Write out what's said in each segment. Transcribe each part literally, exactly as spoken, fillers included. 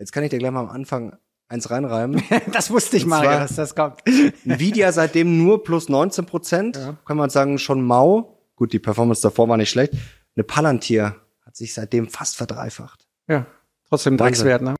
Jetzt kann ich dir gleich mal am Anfang eins reinreiben. Das wusste ich, Mario, dass das kommt. Nvidia seitdem nur plus neunzehn Prozent. Ja. Kann man sagen, schon mau. Gut, die Performance davor war nicht schlecht. Eine Palantir hat sich seitdem fast verdreifacht. Ja, trotzdem Dreckswert, ne?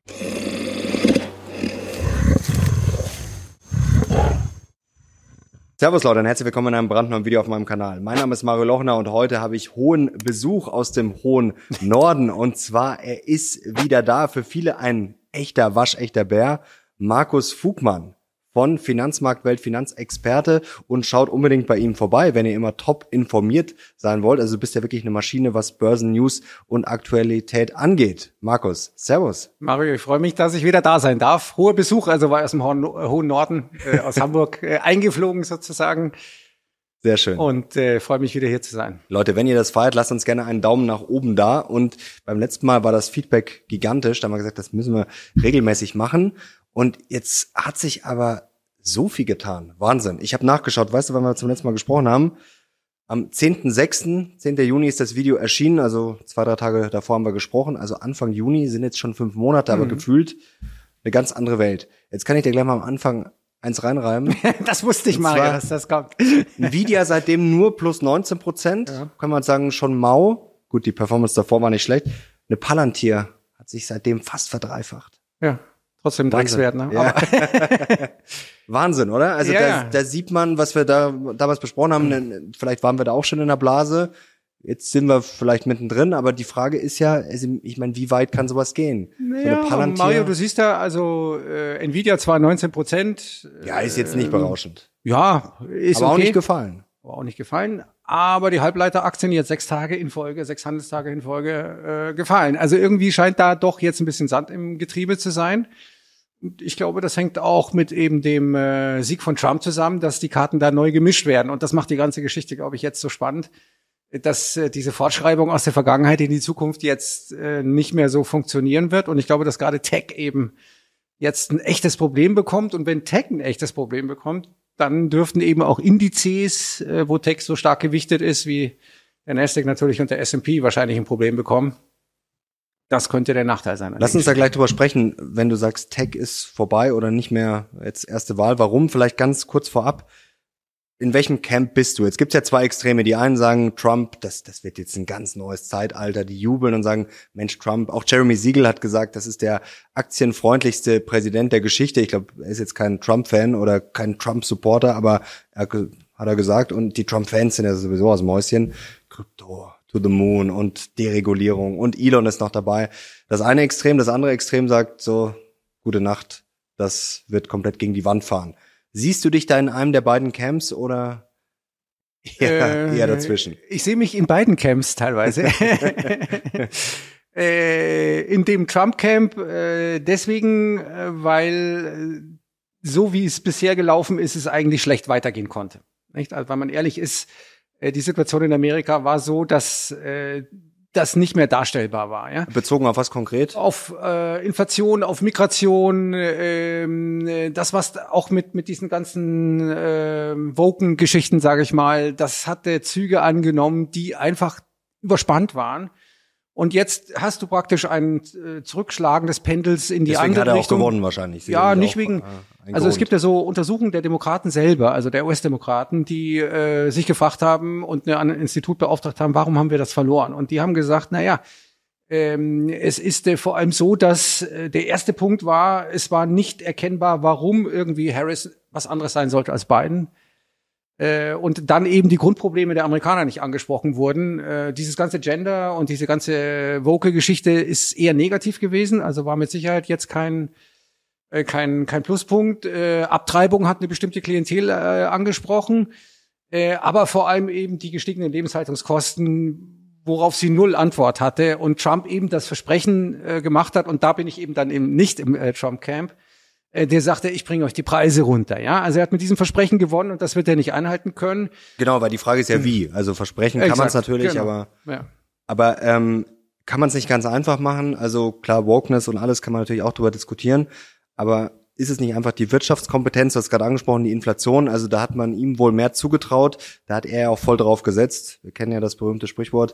Servus Leute und herzlich willkommen in einem brandneuen Video auf meinem Kanal. Mein Name ist Mario Lochner und heute habe ich hohen Besuch aus dem hohen Norden. Und zwar, er ist wieder da, für viele ein echter, waschechter Bär. Markus Fugmann von Finanzmarktwelt, Finanzexperte, und schaut unbedingt bei ihm vorbei, wenn ihr immer top informiert sein wollt. Also du bist ja wirklich eine Maschine, was Börsennews und Aktualität angeht. Markus, servus. Mario, ich freue mich, dass ich wieder da sein darf. Hoher Besuch, also war aus dem hohen Norden, äh, aus Hamburg äh, eingeflogen sozusagen. Sehr schön. Und äh, freue mich, wieder hier zu sein. Leute, wenn ihr das feiert, lasst uns gerne einen Daumen nach oben da. Und beim letzten Mal war das Feedback gigantisch. Da haben wir gesagt, das müssen wir regelmäßig machen. Und jetzt hat sich aber so viel getan. Wahnsinn. Ich habe nachgeschaut. Weißt du, wann wir zum letzten Mal gesprochen haben? Am zehnten sechsten, zehnten Juni ist das Video erschienen. Also zwei, drei Tage davor haben wir gesprochen. Also Anfang Juni sind jetzt schon fünf Monate, aber mhm. gefühlt eine ganz andere Welt. Jetzt kann ich dir gleich mal am Anfang eins reinreiben. Das wusste ich, Mario, dass das kommt. Nvidia seitdem nur plus neunzehn Prozent. Ja. Kann man sagen, schon mau. Gut, die Performance davor war nicht schlecht. Eine Palantir hat sich seitdem fast verdreifacht. Ja. Trotzdem Dreckswert, ne? Ja. Wahnsinn, oder? Also ja, da, ja. da sieht man, was wir da damals besprochen haben. Vielleicht waren wir da auch schon in der Blase. Jetzt sind wir vielleicht mittendrin. Aber die Frage ist ja, also ich meine, wie weit kann sowas gehen? Naja, so eine Mario, du siehst da, also äh, Nvidia zwar neunzehn Prozent. Ja, ist jetzt nicht berauschend. Ja, ist aber okay. auch nicht gefallen. Aber auch nicht gefallen. Aber die Halbleiteraktien jetzt sechs Tage in Folge, sechs Handelstage in Folge äh, gefallen. Also irgendwie scheint da doch jetzt ein bisschen Sand im Getriebe zu sein. Und ich glaube, das hängt auch mit eben dem äh, Sieg von Trump zusammen, dass die Karten da neu gemischt werden. Und das macht die ganze Geschichte, glaube ich, jetzt so spannend, dass äh, diese Fortschreibung aus der Vergangenheit in die Zukunft jetzt äh, nicht mehr so funktionieren wird. Und ich glaube, dass gerade Tech eben jetzt ein echtes Problem bekommt. Und wenn Tech ein echtes Problem bekommt, dann dürften eben auch Indizes, äh, wo Tech so stark gewichtet ist, wie der Nasdaq natürlich und der S und P, wahrscheinlich ein Problem bekommen. Das könnte der Nachteil sein. Lass uns da gleich drüber sprechen, wenn du sagst, Tech ist vorbei oder nicht mehr jetzt erste Wahl. Warum? Vielleicht ganz kurz vorab. In welchem Camp bist du? Jetzt gibt's ja zwei Extreme. Die einen sagen, Trump, das, das wird jetzt ein ganz neues Zeitalter. Die jubeln und sagen, Mensch, Trump. Auch Jeremy Siegel hat gesagt, das ist der aktienfreundlichste Präsident der Geschichte. Ich glaube, er ist jetzt kein Trump-Fan oder kein Trump-Supporter, aber er hat er gesagt. Und die Trump-Fans sind ja sowieso aus dem Mäuschen. Krypto. To the moon und Deregulierung und Elon ist noch dabei. Das eine Extrem, das andere Extrem sagt so, gute Nacht, das wird komplett gegen die Wand fahren. Siehst du dich da in einem der beiden Camps oder eher, äh, eher dazwischen? Ich sehe mich in beiden Camps teilweise. äh, in dem Trump-Camp äh, deswegen, äh, weil äh, so wie es bisher gelaufen ist, es eigentlich schlecht weitergehen konnte. Nicht? Also, weil man ehrlich ist, die Situation in Amerika war so, dass äh, das nicht mehr darstellbar war. Ja? Bezogen auf was konkret? Auf äh, Inflation, auf Migration, äh, das was auch mit mit diesen ganzen äh, Woken-Geschichten, sage ich mal, das hatte Züge angenommen, die einfach überspannt waren. Und jetzt hast du praktisch ein äh, Zurückschlagen des Pendels in die Deswegen andere hat er Richtung. auch gewonnen wahrscheinlich. Sie ja, nicht auch, wegen. Äh, also es gibt ja so Untersuchungen der Demokraten selber, also der U S-Demokraten, die äh, sich gefragt haben und ein Institut beauftragt haben, warum haben wir das verloren? Und die haben gesagt, na ja, ähm, es ist äh, vor allem so, dass äh, der erste Punkt war, es war nicht erkennbar, warum irgendwie Harris was anderes sein sollte als Biden. Äh, und dann eben die Grundprobleme der Amerikaner nicht angesprochen wurden. Äh, dieses ganze Gender und diese ganze Woke-Geschichte ist eher negativ gewesen, also war mit Sicherheit jetzt kein äh, kein kein Pluspunkt. Äh, Abtreibung hat eine bestimmte Klientel äh, angesprochen, äh, aber vor allem eben die gestiegenen Lebenshaltungskosten, worauf sie null Antwort hatte und Trump eben das Versprechen äh, gemacht hat, und da bin ich eben dann eben nicht im äh, Trump-Camp. Der sagte, ich bringe euch die Preise runter, ja. Also er hat mit diesem Versprechen gewonnen und das wird er nicht einhalten können. Genau, weil die Frage ist ja wie. Also versprechen kann man es natürlich, genau. aber ja. aber ähm, kann man es nicht ganz einfach machen? Also klar, Wokeness und alles kann man natürlich auch drüber diskutieren, aber ist es nicht einfach die Wirtschaftskompetenz, du hast gerade angesprochen, die Inflation, also da hat man ihm wohl mehr zugetraut, da hat er auch voll drauf gesetzt. Wir kennen ja das berühmte Sprichwort,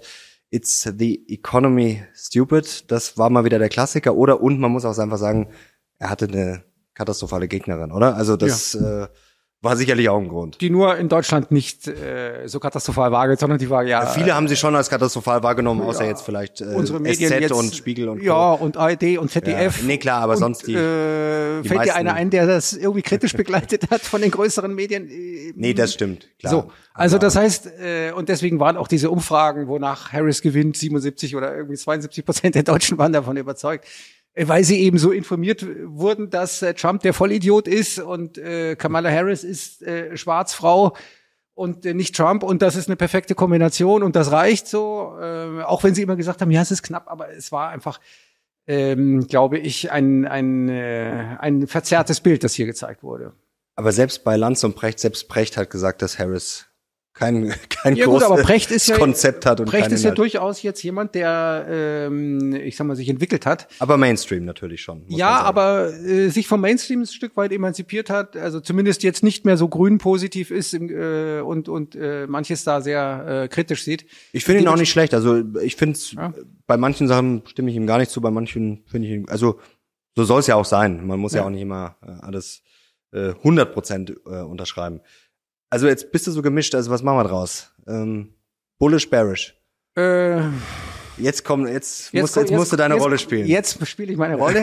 It's the economy stupid. Das war mal wieder der Klassiker. Oder, und man muss auch einfach sagen, er hatte eine katastrophale Gegnerin, oder? Also das ja. äh, war sicherlich auch ein Grund. Die nur in Deutschland nicht äh, so katastrophal wahrgenommen, sondern die war ja... ja viele haben sie schon als katastrophal wahrgenommen, außer ja, jetzt vielleicht äh, unsere Medien S Z jetzt, und Spiegel und ja, Co. und A R D und Z D F. Ja, nee, klar, aber und, sonst die, äh, die fällt meisten, dir einer ein, der das irgendwie kritisch begleitet hat von den größeren Medien? Nee, das stimmt, klar. So, also das heißt, äh, und deswegen waren auch diese Umfragen, wonach Harris gewinnt, siebenundsiebzig oder irgendwie zweiundsiebzig Prozent der Deutschen waren davon überzeugt. Weil sie eben so informiert wurden, dass äh, Trump der Vollidiot ist und äh, Kamala Harris ist äh, Schwarzfrau und äh, nicht Trump und das ist eine perfekte Kombination und das reicht so, äh, auch wenn sie immer gesagt haben, ja, es ist knapp, aber es war einfach, ähm, glaube ich, ein ein äh, ein verzerrtes Bild, das hier gezeigt wurde. Aber selbst bei Lanz und Precht, selbst Precht hat gesagt, dass Harris kein kein ja, gut, aber Precht ist ja, Konzept hat und Precht ist ja Inhalt. durchaus jetzt jemand, der ähm, ich sag mal sich entwickelt hat. Aber Mainstream natürlich schon. Ja, aber äh, sich vom Mainstream ein Stück weit emanzipiert hat, also zumindest jetzt nicht mehr so grün positiv ist im, äh, und und äh, manches da sehr äh, kritisch sieht. Ich finde ihn auch nicht schlecht. Also ich finde es ja. bei manchen Sachen stimme ich ihm gar nicht zu, bei manchen finde ich ihn, also so soll es ja auch sein. Man muss ja, ja auch nicht immer äh, alles äh, hundert Prozent äh, unterschreiben. Also jetzt bist du so gemischt, also was machen wir draus? Ähm, bullish, bearish. Äh, jetzt komm, jetzt, jetzt, musst, jetzt, jetzt musst du deine jetzt, Rolle spielen. Jetzt spiele ich meine Rolle.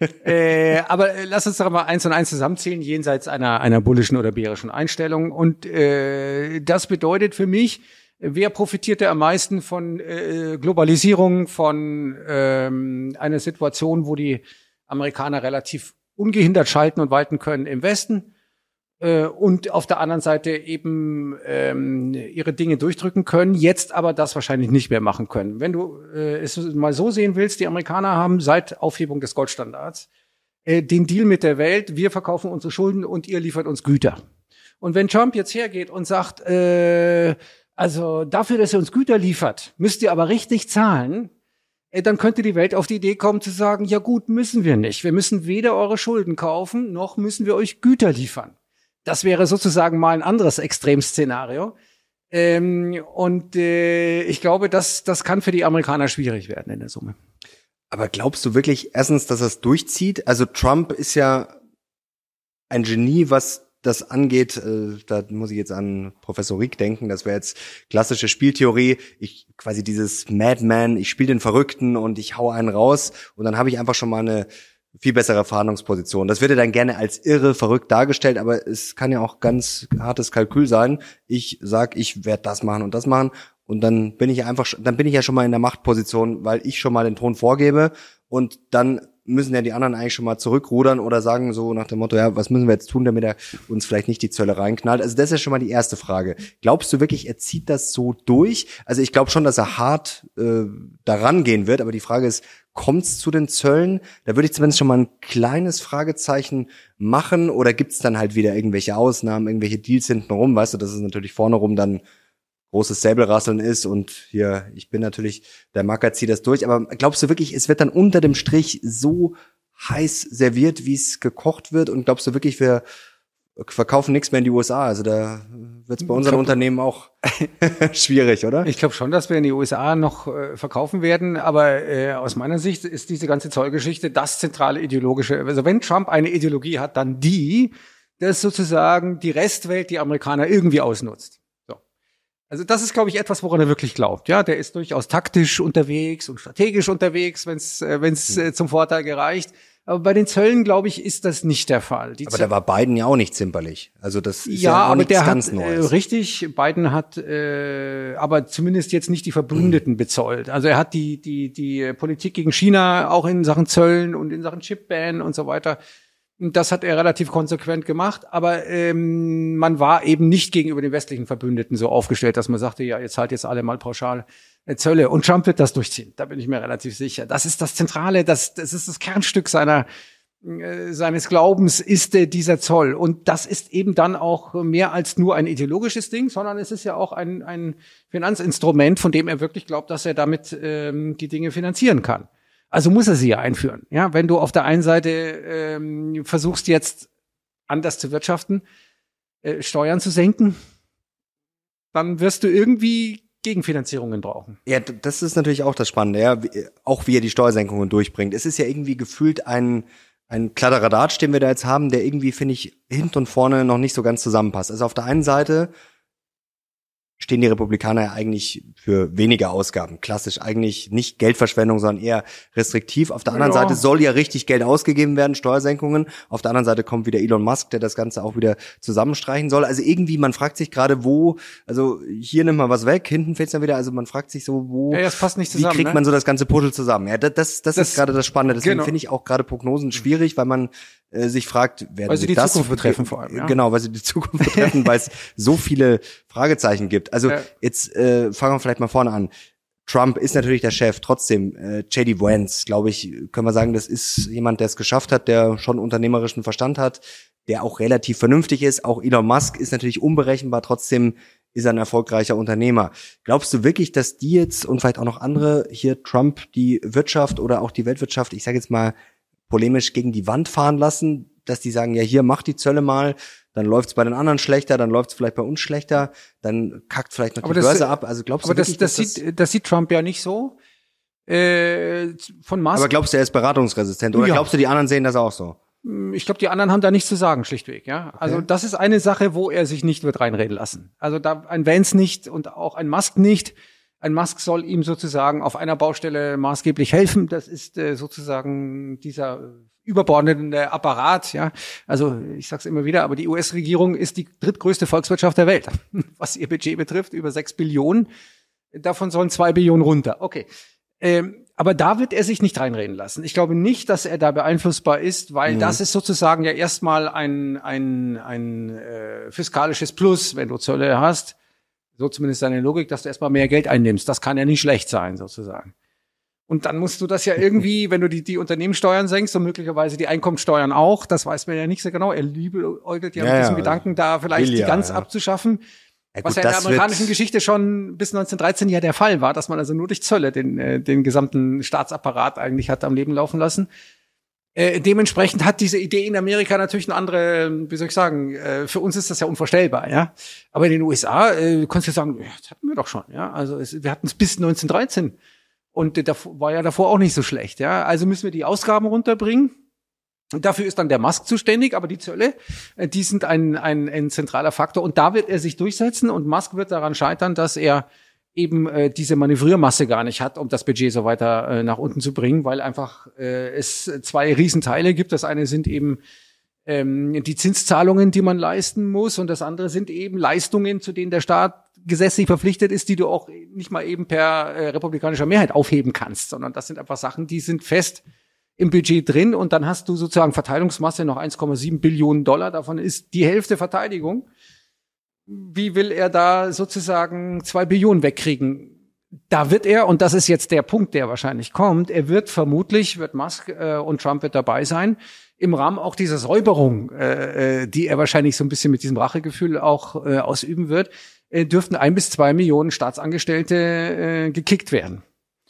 äh, aber äh, lass uns doch mal eins und eins zusammenzählen, jenseits einer einer bullischen oder bärischen Einstellung. Und äh, das bedeutet für mich, wer profitierte am meisten von äh, Globalisierung, von ähm, einer Situation, wo die Amerikaner relativ ungehindert schalten und walten können im Westen? Und auf der anderen Seite eben ähm, ihre Dinge durchdrücken können, jetzt aber das wahrscheinlich nicht mehr machen können. Wenn du äh, es mal so sehen willst, die Amerikaner haben seit Aufhebung des Goldstandards äh, den Deal mit der Welt, wir verkaufen unsere Schulden und ihr liefert uns Güter. Und wenn Trump jetzt hergeht und sagt, äh, also dafür, dass er uns Güter liefert, müsst ihr aber richtig zahlen, äh, dann könnte die Welt auf die Idee kommen zu sagen, ja gut, müssen wir nicht. Wir müssen weder eure Schulden kaufen, noch müssen wir euch Güter liefern. Das wäre sozusagen mal ein anderes Extremszenario. Ähm, und äh, ich glaube, das, das kann für die Amerikaner schwierig werden in der Summe. Aber glaubst du wirklich erstens, dass er es durchzieht? Also Trump ist ja ein Genie, was das angeht. Äh, da muss ich jetzt an Professor Rieck denken. Das wäre jetzt klassische Spieltheorie. Ich quasi dieses Madman, ich spiele den Verrückten und ich hau einen raus. Und dann habe ich einfach schon mal eine viel bessere Verhandlungsposition. Das wird ja dann gerne als irre, verrückt dargestellt, aber es kann ja auch ganz hartes Kalkül sein. Ich sag, ich werde das machen und das machen und dann bin ich einfach, dann bin ich ja schon mal in der Machtposition, weil ich schon mal den Ton vorgebe und dann müssen ja die anderen eigentlich schon mal zurückrudern oder sagen so nach dem Motto, ja, was müssen wir jetzt tun, damit er uns vielleicht nicht die Zölle reinknallt. Also das ist ja schon mal die erste Frage. Glaubst du wirklich, er zieht das so durch? Also ich glaube schon, dass er hart äh, daran gehen wird, aber die Frage ist, kommt's zu den Zöllen? Da würde ich zumindest schon mal ein kleines Fragezeichen machen oder gibt's dann halt wieder irgendwelche Ausnahmen, irgendwelche Deals hintenrum? Weißt du, dass es natürlich vorne rum dann großes Säbelrasseln ist und hier, ich bin natürlich, der Macker zieht das durch, aber glaubst du wirklich, es wird dann unter dem Strich so heiß serviert, wie es gekocht wird und glaubst du wirklich, wir verkaufen nichts mehr in die U S A? Also da wird es bei unseren glaub, Unternehmen auch schwierig, oder? Ich glaube schon, dass wir in die U S A noch äh, verkaufen werden, aber äh, aus meiner Sicht ist diese ganze Zollgeschichte das zentrale ideologische, also wenn Trump eine Ideologie hat, dann die, dass sozusagen die Restwelt die Amerikaner irgendwie ausnutzt. Also das ist, glaube ich, etwas, woran er wirklich glaubt. Ja, der ist durchaus taktisch unterwegs und strategisch unterwegs, wenn es äh, wenn's, äh, zum Vorteil gereicht. Aber bei den Zöllen, glaube ich, ist das nicht der Fall. Die aber da war Biden ja auch nicht zimperlich. Also das ist ja, ja auch aber nichts der ganz hat, Neues. Äh, richtig, Biden hat äh, aber zumindest jetzt nicht die Verbündeten mhm. bezollt. Also er hat die die die Politik gegen China auch in Sachen Zöllen und in Sachen Chip-Ban und so weiter. Das hat er relativ konsequent gemacht, aber ähm, man war eben nicht gegenüber den westlichen Verbündeten so aufgestellt, dass man sagte, ja, ihr zahlt jetzt alle mal pauschal äh, Zölle. Und Trump wird das durchziehen, da bin ich mir relativ sicher. Das ist das Zentrale, das, das ist das Kernstück seiner äh, seines Glaubens, ist äh, dieser Zoll. Und das ist eben dann auch mehr als nur ein ideologisches Ding, sondern es ist ja auch ein, ein Finanzinstrument, von dem er wirklich glaubt, dass er damit ähm, die Dinge finanzieren kann. Also muss er sie ja einführen. Ja, wenn du auf der einen Seite ähm, versuchst jetzt anders zu wirtschaften, äh, Steuern zu senken, dann wirst du irgendwie Gegenfinanzierungen brauchen. Ja, das ist natürlich auch das Spannende, ja, auch wie er die Steuersenkungen durchbringt. Es ist ja irgendwie gefühlt ein ein Kladderadatsch, den wir da jetzt haben, der irgendwie, finde ich, hinten und vorne noch nicht so ganz zusammenpasst. Also auf der einen Seite stehen die Republikaner ja eigentlich für weniger Ausgaben. Klassisch eigentlich nicht Geldverschwendung, sondern eher restriktiv. Auf der anderen Ja. Seite soll ja richtig Geld ausgegeben werden, Steuersenkungen. Auf der anderen Seite kommt wieder Elon Musk, der das Ganze auch wieder zusammenstreichen soll. Also irgendwie, man fragt sich gerade, wo, also hier nimmt man was weg, hinten fehlt's dann wieder. Also man fragt sich so, wo, Ja, das passt nicht zusammen, wie kriegt ne? man so das ganze Puzzle zusammen? Ja, das, das, das, Das- ist gerade das Spannende. Deswegen genau. finde ich auch gerade Prognosen schwierig, weil man äh, sich fragt, werden Weil sie die das Zukunft betreffen vor allem, ja. Genau, weil sie die Zukunft betreffen, weil es so viele Fragezeichen gibt. Also Ja. jetzt äh, fangen wir vielleicht mal vorne an. Trump ist natürlich der Chef, trotzdem äh, J D Vance, glaube ich, können wir sagen, das ist jemand, der es geschafft hat, der schon unternehmerischen Verstand hat, der auch relativ vernünftig ist. Auch Elon Musk ist natürlich unberechenbar, trotzdem ist er ein erfolgreicher Unternehmer. Glaubst du wirklich, dass die jetzt und vielleicht auch noch andere hier Trump die Wirtschaft oder auch die Weltwirtschaft, ich sage jetzt mal polemisch, gegen die Wand fahren lassen, dass die sagen, ja hier, mach die Zölle mal, dann läuft's bei den anderen schlechter, dann läuft's vielleicht bei uns schlechter, dann kackt vielleicht noch Aber die das- Börse ab. Also glaubst du Aber das, wirklich, das, dass sieht, das sieht Trump ja nicht so. Äh, von Musk. aber glaubst du, er ist beratungsresistent oder Ja. glaubst du, die anderen sehen das auch so? Ich glaube, die anderen haben da nichts zu sagen, schlichtweg, ja. Also das ist eine Sache, wo er sich nicht wird reinreden lassen. Also da ein Vance nicht und auch ein Musk nicht. Ein Musk soll ihm sozusagen auf einer Baustelle maßgeblich helfen. Das ist äh, sozusagen dieser überbordende Apparat, ja. Also ich sag's immer wieder, aber die U S-Regierung ist die drittgrößte Volkswirtschaft der Welt, was ihr Budget betrifft, über sechs Billionen. Davon sollen zwei Billionen runter. Okay. Ähm, aber da wird er sich nicht reinreden lassen. Ich glaube nicht, dass er da beeinflussbar ist, weil Mhm. das ist sozusagen ja erstmal ein, ein, ein äh, fiskalisches Plus, wenn du Zölle hast. So zumindest seine Logik, dass du erstmal mehr Geld einnimmst. Das kann ja nicht schlecht sein, sozusagen. Und dann musst du das ja irgendwie, wenn du die, die Unternehmenssteuern senkst und möglicherweise die Einkommensteuern auch, das weiß man ja nicht so genau. Er liebäugelt ja, Ja, mit diesem ja, Gedanken, da vielleicht will die ja, ganz ja. abzuschaffen. Ja, Was gut, ja in der das amerikanischen wird- Geschichte schon bis neunzehnhundertdreizehn ja der Fall war, dass man also nur durch Zölle den, äh, den gesamten Staatsapparat eigentlich hat am Leben laufen lassen. Äh, dementsprechend hat diese Idee in Amerika natürlich eine andere, wie soll ich sagen, äh, für uns ist das ja unvorstellbar, ja. Aber in den U S A, äh, du kannst ja sagen, ja, das hatten wir doch schon, ja. Also es, wir hatten es bis neunzehnhundertdreizehn und äh, da war ja davor auch nicht so schlecht, ja. Also müssen wir die Ausgaben runterbringen. Und dafür ist dann der Musk zuständig, aber die Zölle, äh, die sind ein, ein, ein zentraler Faktor. Und da wird er sich durchsetzen und Musk wird daran scheitern, dass er eben äh, diese Manövriermasse gar nicht hat, um das Budget so weiter äh, nach unten zu bringen, weil einfach äh, es zwei Riesenteile gibt. Das eine sind eben ähm, die Zinszahlungen, die man leisten muss, und das andere sind eben Leistungen, zu denen der Staat gesetzlich verpflichtet ist, die du auch nicht mal eben per äh, republikanischer Mehrheit aufheben kannst, sondern das sind einfach Sachen, die sind fest im Budget drin, und dann hast du sozusagen Verteilungsmasse noch eins Komma sieben Billionen Dollar, davon ist die Hälfte Verteidigung. Wie will er da sozusagen zwei Billionen wegkriegen? Da wird er, und das ist jetzt der Punkt, der wahrscheinlich kommt, er wird vermutlich, wird Musk äh, und Trump wird dabei sein, im Rahmen auch dieser Säuberung, äh, äh, die er wahrscheinlich so ein bisschen mit diesem Rachegefühl auch äh, ausüben wird, äh, dürften ein bis zwei Millionen Staatsangestellte äh, gekickt werden.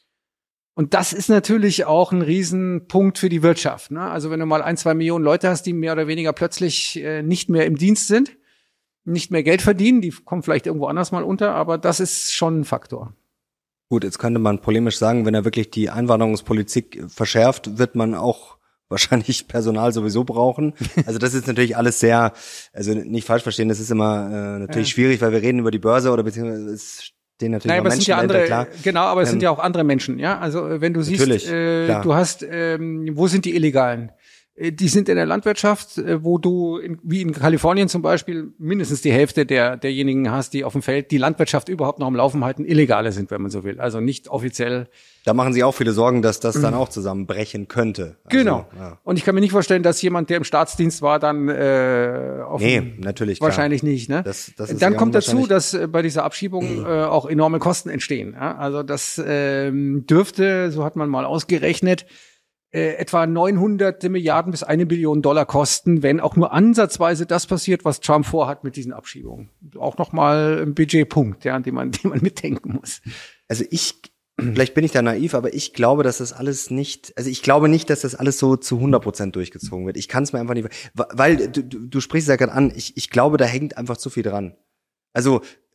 Und das ist natürlich auch ein Riesenpunkt für die Wirtschaft, ne? Also wenn du mal ein, zwei Millionen Leute hast, die mehr oder weniger plötzlich äh, nicht mehr im Dienst sind, nicht mehr Geld verdienen, die kommen vielleicht irgendwo anders mal unter, aber das ist schon ein Faktor. Gut, jetzt könnte man polemisch sagen, wenn er wirklich die Einwanderungspolitik verschärft, wird man auch wahrscheinlich Personal sowieso brauchen. Also das ist natürlich alles sehr, also nicht falsch verstehen, das ist immer äh, natürlich Ja. schwierig, weil wir reden über die Börse oder beziehungsweise es stehen natürlich Nein, auch aber es sind Menschen ja dahinter, andere, klar. genau, aber es Ähm, sind ja auch andere Menschen, ja. Also äh, wenn du siehst, Natürlich, äh, klar. du hast, ähm, wo sind die Illegalen? Äh, Die sind in der Landwirtschaft, äh, wo du, in, wie in Kalifornien zum Beispiel, mindestens die Hälfte der derjenigen hast, die auf dem Feld die Landwirtschaft überhaupt noch am Laufen halten, Illegale sind, wenn man so will. Also nicht offiziell. Da machen sie auch viele Sorgen, dass das dann auch zusammenbrechen könnte. Also, Genau. Ja. Und ich kann mir nicht vorstellen, dass jemand, der im Staatsdienst war, dann äh, auf Nee, dem- natürlich. Klar. wahrscheinlich nicht. Ne? Das- das ist Dann ja kommt dazu, unwahrscheinlich. dass äh, bei dieser Abschiebung äh, auch enorme Kosten entstehen. Ja? Also das ähm, dürfte, so hat man mal ausgerechnet, äh, etwa neunhundert Milliarden bis eine Billion Dollar kosten, wenn auch nur ansatzweise das passiert, was Trump vorhat mit diesen Abschiebungen. Auch nochmal ein Budgetpunkt, ja, an dem man, den man mitdenken muss. Also ich, vielleicht bin ich da naiv, aber ich glaube, dass das alles nicht, also ich glaube nicht, dass das alles so zu hundert Prozent durchgezogen wird. Ich kann es mir einfach nicht, weil du, du, du sprichst ja gerade an, ich, ich glaube, da hängt einfach zu viel dran. Also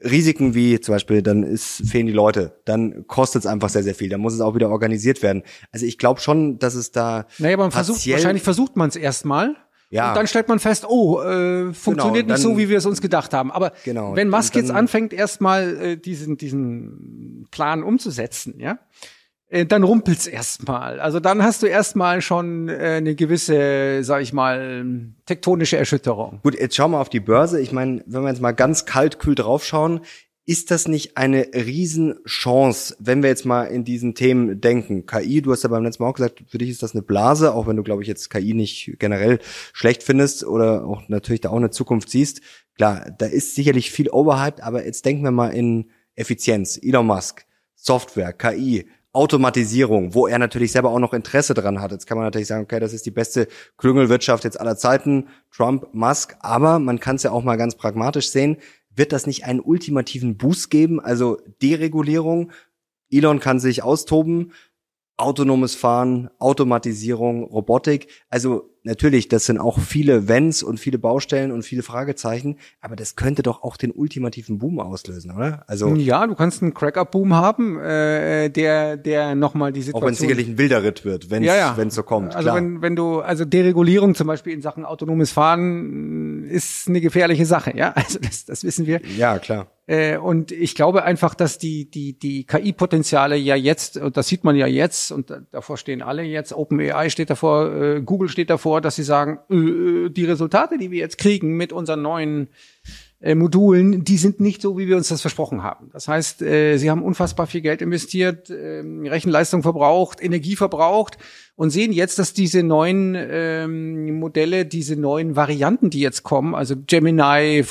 Risiken wie zum Beispiel, dann ist, fehlen die Leute, dann kostet es einfach sehr, sehr viel, dann muss es auch wieder organisiert werden. Also ich glaube schon, dass es da Naja, aber man versucht, wahrscheinlich versucht man es erstmal. Ja. Und dann stellt man fest, oh, äh, funktioniert genau, dann, nicht so, wie wir es uns gedacht haben. Aber genau, wenn Musk dann, jetzt anfängt, erstmal äh, diesen diesen Plan umzusetzen, ja, äh, dann rumpelt's erstmal. Also dann hast du erstmal schon äh, eine gewisse, sag ich mal, tektonische Erschütterung. Gut, jetzt schauen wir auf die Börse. Ich meine, wenn wir jetzt mal ganz kaltkühl draufschauen, ist das nicht eine Riesenchance, wenn wir jetzt mal in diesen Themen denken? K I, du hast ja beim letzten Mal auch gesagt, für dich ist das eine Blase, auch wenn du, glaube ich, jetzt K I nicht generell schlecht findest oder auch natürlich da auch eine Zukunft siehst. Klar, da ist sicherlich viel overhyped, aber jetzt denken wir mal in Effizienz. Elon Musk, Software, K I, Automatisierung, wo er natürlich selber auch noch Interesse dran hat. Jetzt kann man natürlich sagen, okay, das ist die beste Klüngelwirtschaft jetzt aller Zeiten, Trump, Musk, aber man kann es ja auch mal ganz pragmatisch sehen. Wird das nicht einen ultimativen Boost geben? Also Deregulierung, Elon kann sich austoben, autonomes Fahren, Automatisierung, Robotik. Also natürlich, das sind auch viele Wenns und viele Baustellen und viele Fragezeichen, aber das könnte doch auch den ultimativen Boom auslösen, oder? Also ja, du kannst einen Cracker-Boom haben, äh, der der nochmal die Situation... Auch wenn es sicherlich ein wilder Ritt wird, wenn es ja, ja. wenn es so kommt. Also klar. wenn wenn du also Deregulierung zum Beispiel in Sachen autonomes Fahren ist eine gefährliche Sache, ja. Also das das wissen wir. Ja, klar. Äh, und ich glaube einfach, dass die die die K I-Potenziale ja jetzt, und das sieht man ja jetzt, und davor stehen alle jetzt, OpenAI steht davor, äh, Google steht davor, dass sie sagen, äh, die Resultate, die wir jetzt kriegen mit unseren neuen äh, Modulen, die sind nicht so, wie wir uns das versprochen haben. Das heißt, äh, sie haben unfassbar viel Geld investiert, äh, Rechenleistung verbraucht, Energie verbraucht und sehen jetzt, dass diese neuen ähm, Modelle, diese neuen Varianten, die jetzt kommen, also Gemini,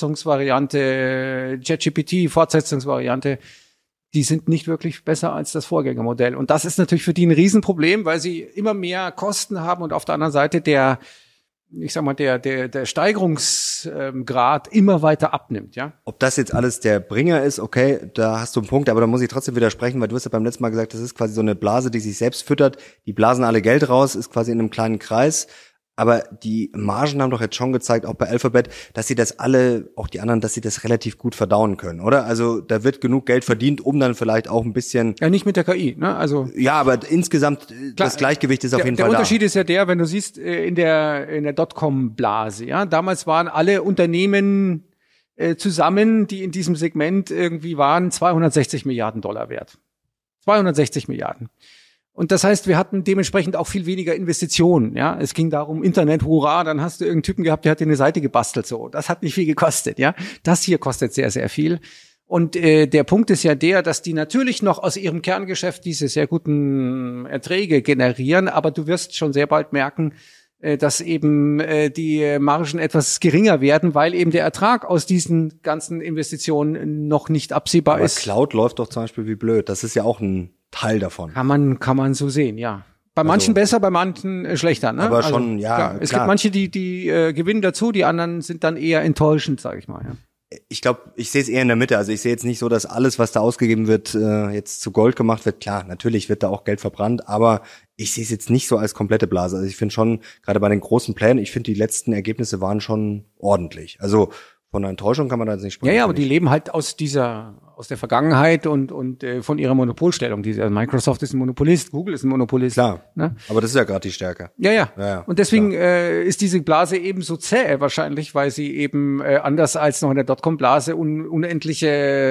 Fortsetzungsvariante, ChatGPT, Fortsetzungsvariante, die sind nicht wirklich besser als das Vorgängermodell. Und das ist natürlich für die ein Riesenproblem, weil sie immer mehr Kosten haben und auf der anderen Seite der, ich sag mal, der, der, der Steigerungsgrad immer weiter abnimmt, ja. Ob das jetzt alles der Bringer ist, okay, da hast du einen Punkt, aber da muss ich trotzdem widersprechen, weil du hast ja beim letzten Mal gesagt, das ist quasi so eine Blase, die sich selbst füttert. Die blasen alle Geld raus, ist quasi in einem kleinen Kreis. Aber die Margen haben doch jetzt schon gezeigt, auch bei Alphabet, dass sie das alle, auch die anderen, dass sie das relativ gut verdauen können, oder? Also da wird genug Geld verdient, um dann vielleicht auch ein bisschen... Ja, nicht mit der K I, ne? Also ja, aber insgesamt klar, das Gleichgewicht ist der, auf jeden der Fall da. Der Unterschied ist ja der, wenn du siehst, in der in der Dotcom-Blase, ja, damals waren alle Unternehmen äh, zusammen, die in diesem Segment irgendwie waren, zweihundertsechzig Milliarden Dollar wert. zweihundertsechzig Milliarden. Und das heißt, wir hatten dementsprechend auch viel weniger Investitionen, ja. Es ging darum, Internet, hurra, dann hast du irgendeinen Typen gehabt, der hat dir eine Seite gebastelt, so. Das hat nicht viel gekostet, ja. Das hier kostet sehr, sehr viel. Und äh, der Punkt ist ja der, dass die natürlich noch aus ihrem Kerngeschäft diese sehr guten Erträge generieren, aber du wirst schon sehr bald merken, äh, dass eben äh, die Margen etwas geringer werden, weil eben der Ertrag aus diesen ganzen Investitionen noch nicht absehbar aber ist. Cloud läuft doch zum Beispiel wie blöd. Das ist ja auch ein Teil davon. Kann man, kann man so sehen, ja. Bei Also, manchen besser, bei manchen äh, schlechter, ne? Aber also, schon, ja, klar. Es klar. gibt manche, die, die äh, gewinnen dazu, die anderen sind dann eher enttäuschend, sag ich mal, ja. Ich glaube, ich sehe es eher in der Mitte. Also ich sehe jetzt nicht so, dass alles, was da ausgegeben wird, äh, jetzt zu Gold gemacht wird. Klar, natürlich wird da auch Geld verbrannt, aber ich sehe es jetzt nicht so als komplette Blase. Also ich finde schon, gerade bei den großen Plänen, ich finde, die letzten Ergebnisse waren schon ordentlich. Also von einer Enttäuschung kann man da jetzt nicht sprechen. Ja, ja, aber die leben halt aus dieser, aus der Vergangenheit und und äh, von ihrer Monopolstellung. Diese, also Microsoft ist ein Monopolist, Google ist ein Monopolist. Klar, ne? Aber das ist ja gerade die Stärke. Ja, ja, ja, ja und deswegen äh, ist diese Blase eben so zäh wahrscheinlich, weil sie eben äh, anders als noch in der Dotcom-Blase un unendliche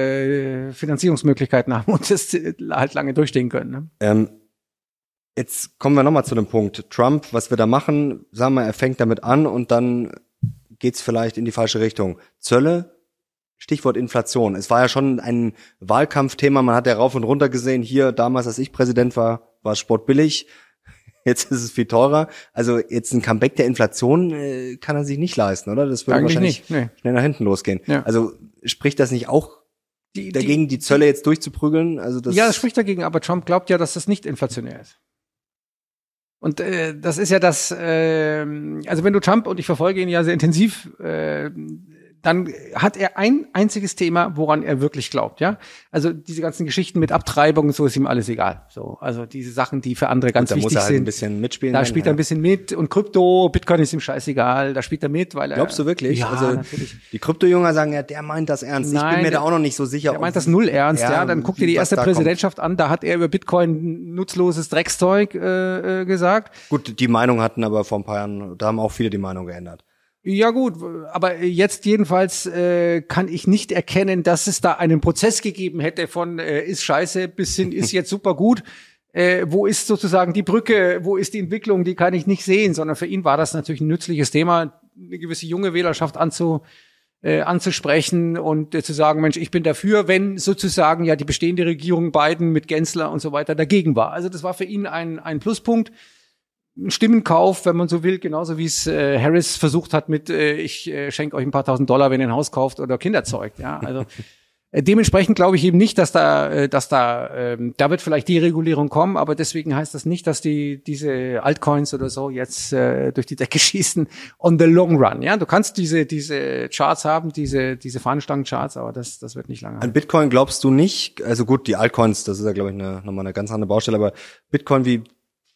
äh, Finanzierungsmöglichkeiten haben und das äh, halt lange durchstehen können. Ne? Ähm, jetzt kommen wir nochmal zu dem Punkt. Trump, was wir da machen, sagen wir, er fängt damit an und dann geht's vielleicht in die falsche Richtung. Zölle, Stichwort Inflation. Es war ja schon ein Wahlkampfthema, man hat ja rauf und runter gesehen, hier damals, als ich Präsident war, war Sport billig, jetzt ist es viel teurer. Also jetzt ein Comeback der Inflation äh, kann er sich nicht leisten, oder? Das würde Eigentlich wahrscheinlich nicht, nee. schnell nach hinten losgehen. Ja. Also spricht das nicht auch Die, dagegen, die, die Zölle jetzt durchzuprügeln? Also das ja, das spricht dagegen, aber Trump glaubt ja, dass das nicht inflationär ist. Und äh, das ist ja das, äh, also wenn du Trump, und ich verfolge ihn ja sehr intensiv, äh, dann hat er ein einziges Thema, woran er wirklich glaubt, ja. Also diese ganzen Geschichten mit Abtreibung und so ist ihm alles egal. So, also diese Sachen, die für andere ganz da wichtig muss er halt sind. ein bisschen mitspielen. Da dann, spielt ja. er ein bisschen mit und Krypto, Bitcoin ist ihm scheißegal, da spielt er mit, weil er. Glaubst du wirklich? Ja, also natürlich. Die Kryptojünger sagen ja, der meint das ernst. Nein, ich bin mir der, da auch noch nicht so sicher. Er meint das null ernst, ja. ja Dann guck dir die erste Präsidentschaft kommt. an, da hat er über Bitcoin nutzloses Dreckszeug äh, äh, gesagt. Gut, die Meinung hatten aber vor ein paar Jahren, da haben auch viele die Meinung geändert. Ja gut, aber jetzt jedenfalls äh, kann ich nicht erkennen, dass es da einen Prozess gegeben hätte von äh, ist scheiße bis hin ist jetzt super gut. Äh, wo ist sozusagen die Brücke, wo ist die Entwicklung, die kann ich nicht sehen, sondern für ihn war das natürlich ein nützliches Thema, eine gewisse junge Wählerschaft anzu, äh, anzusprechen und äh, zu sagen, Mensch, ich bin dafür, wenn sozusagen ja die bestehende Regierung Biden mit Gensler und so weiter dagegen war. Also das war für ihn ein, ein Pluspunkt. Ein Stimmenkauf, wenn man so will, genauso wie es äh, Harris versucht hat mit äh, ich äh, schenke euch ein paar tausend Dollar, wenn ihr ein Haus kauft oder Kinder zeugt. Ja, also äh, dementsprechend glaube ich eben nicht, dass da, äh, dass da, äh, da wird vielleicht Deregulierung kommen, aber deswegen heißt das nicht, dass die diese Altcoins oder so jetzt äh, durch die Decke schießen on the long run. Ja, du kannst diese diese Charts haben, diese diese Fahnenstangen-Charts, aber das das wird nicht lange. An Bitcoin glaubst du nicht? Also gut, die Altcoins, das ist ja glaube ich eine, nochmal eine ganz andere Baustelle, aber Bitcoin wie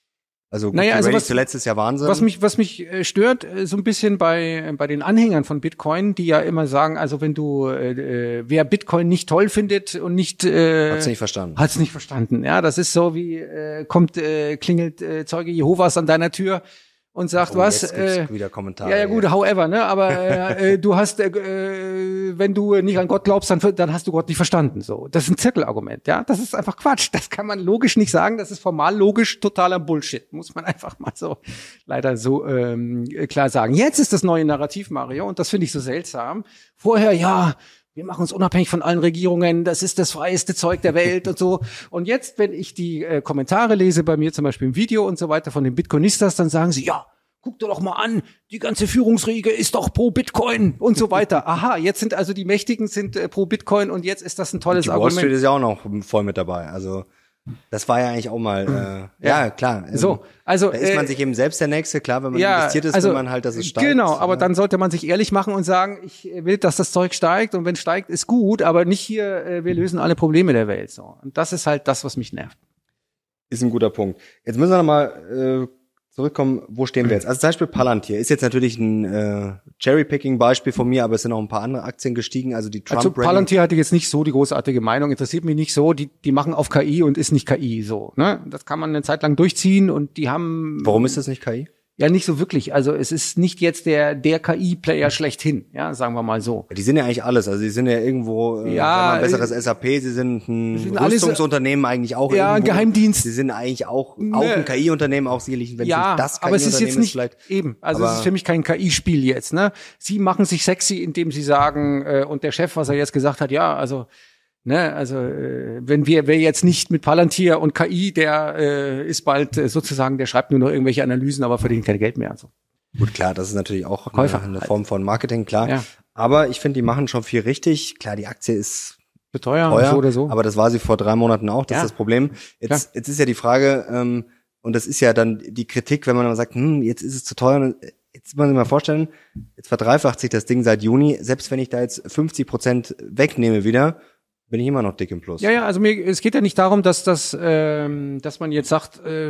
Also, gut, naja, also was, zuletzt ist ja Wahnsinn. Was mich, was mich äh, stört, äh, so ein bisschen bei bei den Anhängern von Bitcoin, die ja immer sagen, also wenn du, äh, wer Bitcoin nicht toll findet und nicht, äh, hat's nicht verstanden. Hat's nicht verstanden. Ja, das ist so wie äh, kommt, äh, klingelt äh, Zeuge Jehovas an deiner Tür und sagt oh, was. Jetzt gibt's äh, wieder Kommentare. Ja, ja, gut, however, ne, aber äh, du hast, äh, wenn du nicht an Gott glaubst, dann, dann hast du Gott nicht verstanden. So, das ist ein Zirkelargument, ja. Das ist einfach Quatsch. Das kann man logisch nicht sagen. Das ist formal logisch totaler Bullshit. Muss man einfach mal so leider so ähm, klar sagen. Jetzt ist das neue Narrativ, Mario, und das finde ich so seltsam. Vorher, ja. Wir machen uns unabhängig von allen Regierungen, das ist das freieste Zeug der Welt und so. Und jetzt, wenn ich die äh, Kommentare lese, bei mir zum Beispiel im Video und so weiter von den Bitcoinistas, dann sagen sie, ja, guck dir doch mal an, die ganze Führungsriege ist doch pro Bitcoin und so weiter. Aha, jetzt sind also die Mächtigen sind äh, pro Bitcoin und jetzt ist das ein tolles die Argument. Wall Street ist ja auch noch voll mit dabei, also das war ja eigentlich auch mal, äh, ja, ja klar. Ähm, so, also da ist man äh, sich eben selbst der Nächste, klar, wenn man ja, investiert ist, also, will man halt, dass es steigt. Genau, aber ja. dann sollte man sich ehrlich machen und sagen, ich will, dass das Zeug steigt und wenn es steigt, ist gut, aber nicht hier, äh, wir lösen alle Probleme der Welt. So, und das ist halt das, was mich nervt. Ist ein guter Punkt. Jetzt müssen wir nochmal äh, zurückkommen, wo stehen wir jetzt? Also zum Beispiel Palantir ist jetzt natürlich ein äh, Cherry-Picking-Beispiel von mir, aber es sind auch ein paar andere Aktien gestiegen, also die Trump Also Palantir hatte jetzt nicht so die großartige Meinung, interessiert mich nicht so, die die machen auf K I und ist nicht K I so, ne? Das kann man eine Zeit lang durchziehen und die haben Warum ist das nicht K I? Ja, nicht so wirklich. Also es ist nicht jetzt der der K I-Player schlechthin, ja, sagen wir mal so. Ja, die sind ja eigentlich alles. Also die sind ja irgendwo äh, ja, ein besseres S A P, sie sind ein sind Rüstungsunternehmen eigentlich auch. Ja, irgendwo. Geheimdienst. Sie sind eigentlich auch, auch ein K I-Unternehmen, auch sicherlich, wenn ja, es das K I-Unternehmen aber es ist jetzt nicht, vielleicht. Eben, also es ist für mich kein K I-Spiel jetzt. Ne? Sie machen sich sexy, indem sie sagen, äh, und der Chef, was er jetzt gesagt hat, ja, also Ne, also äh, wenn wir wer jetzt nicht mit Palantir und K I, der äh, ist bald äh, sozusagen, der schreibt nur noch irgendwelche Analysen, aber verdient kein Geld mehr. Also. Gut, klar, das ist natürlich auch Verkäufer eine, eine halt. Form von Marketing, klar. Ja. Aber ich finde, die machen schon viel richtig. Klar, die Aktie ist Beteuer, teuer, so oder so. Aber das war sie vor drei Monaten auch. Das Ja. ist das Problem. Jetzt, jetzt ist ja die Frage, ähm, und das ist ja dann die Kritik, wenn man dann sagt, hm, jetzt ist es zu teuer. Jetzt muss man sich mal vorstellen, jetzt verdreifacht sich das Ding seit Juni. Selbst wenn ich da jetzt fünfzig Prozent wegnehme wieder, bin ich immer noch dick im Plus. Ja, ja, also mir, es geht ja nicht darum, dass das, ähm, dass man jetzt sagt, äh,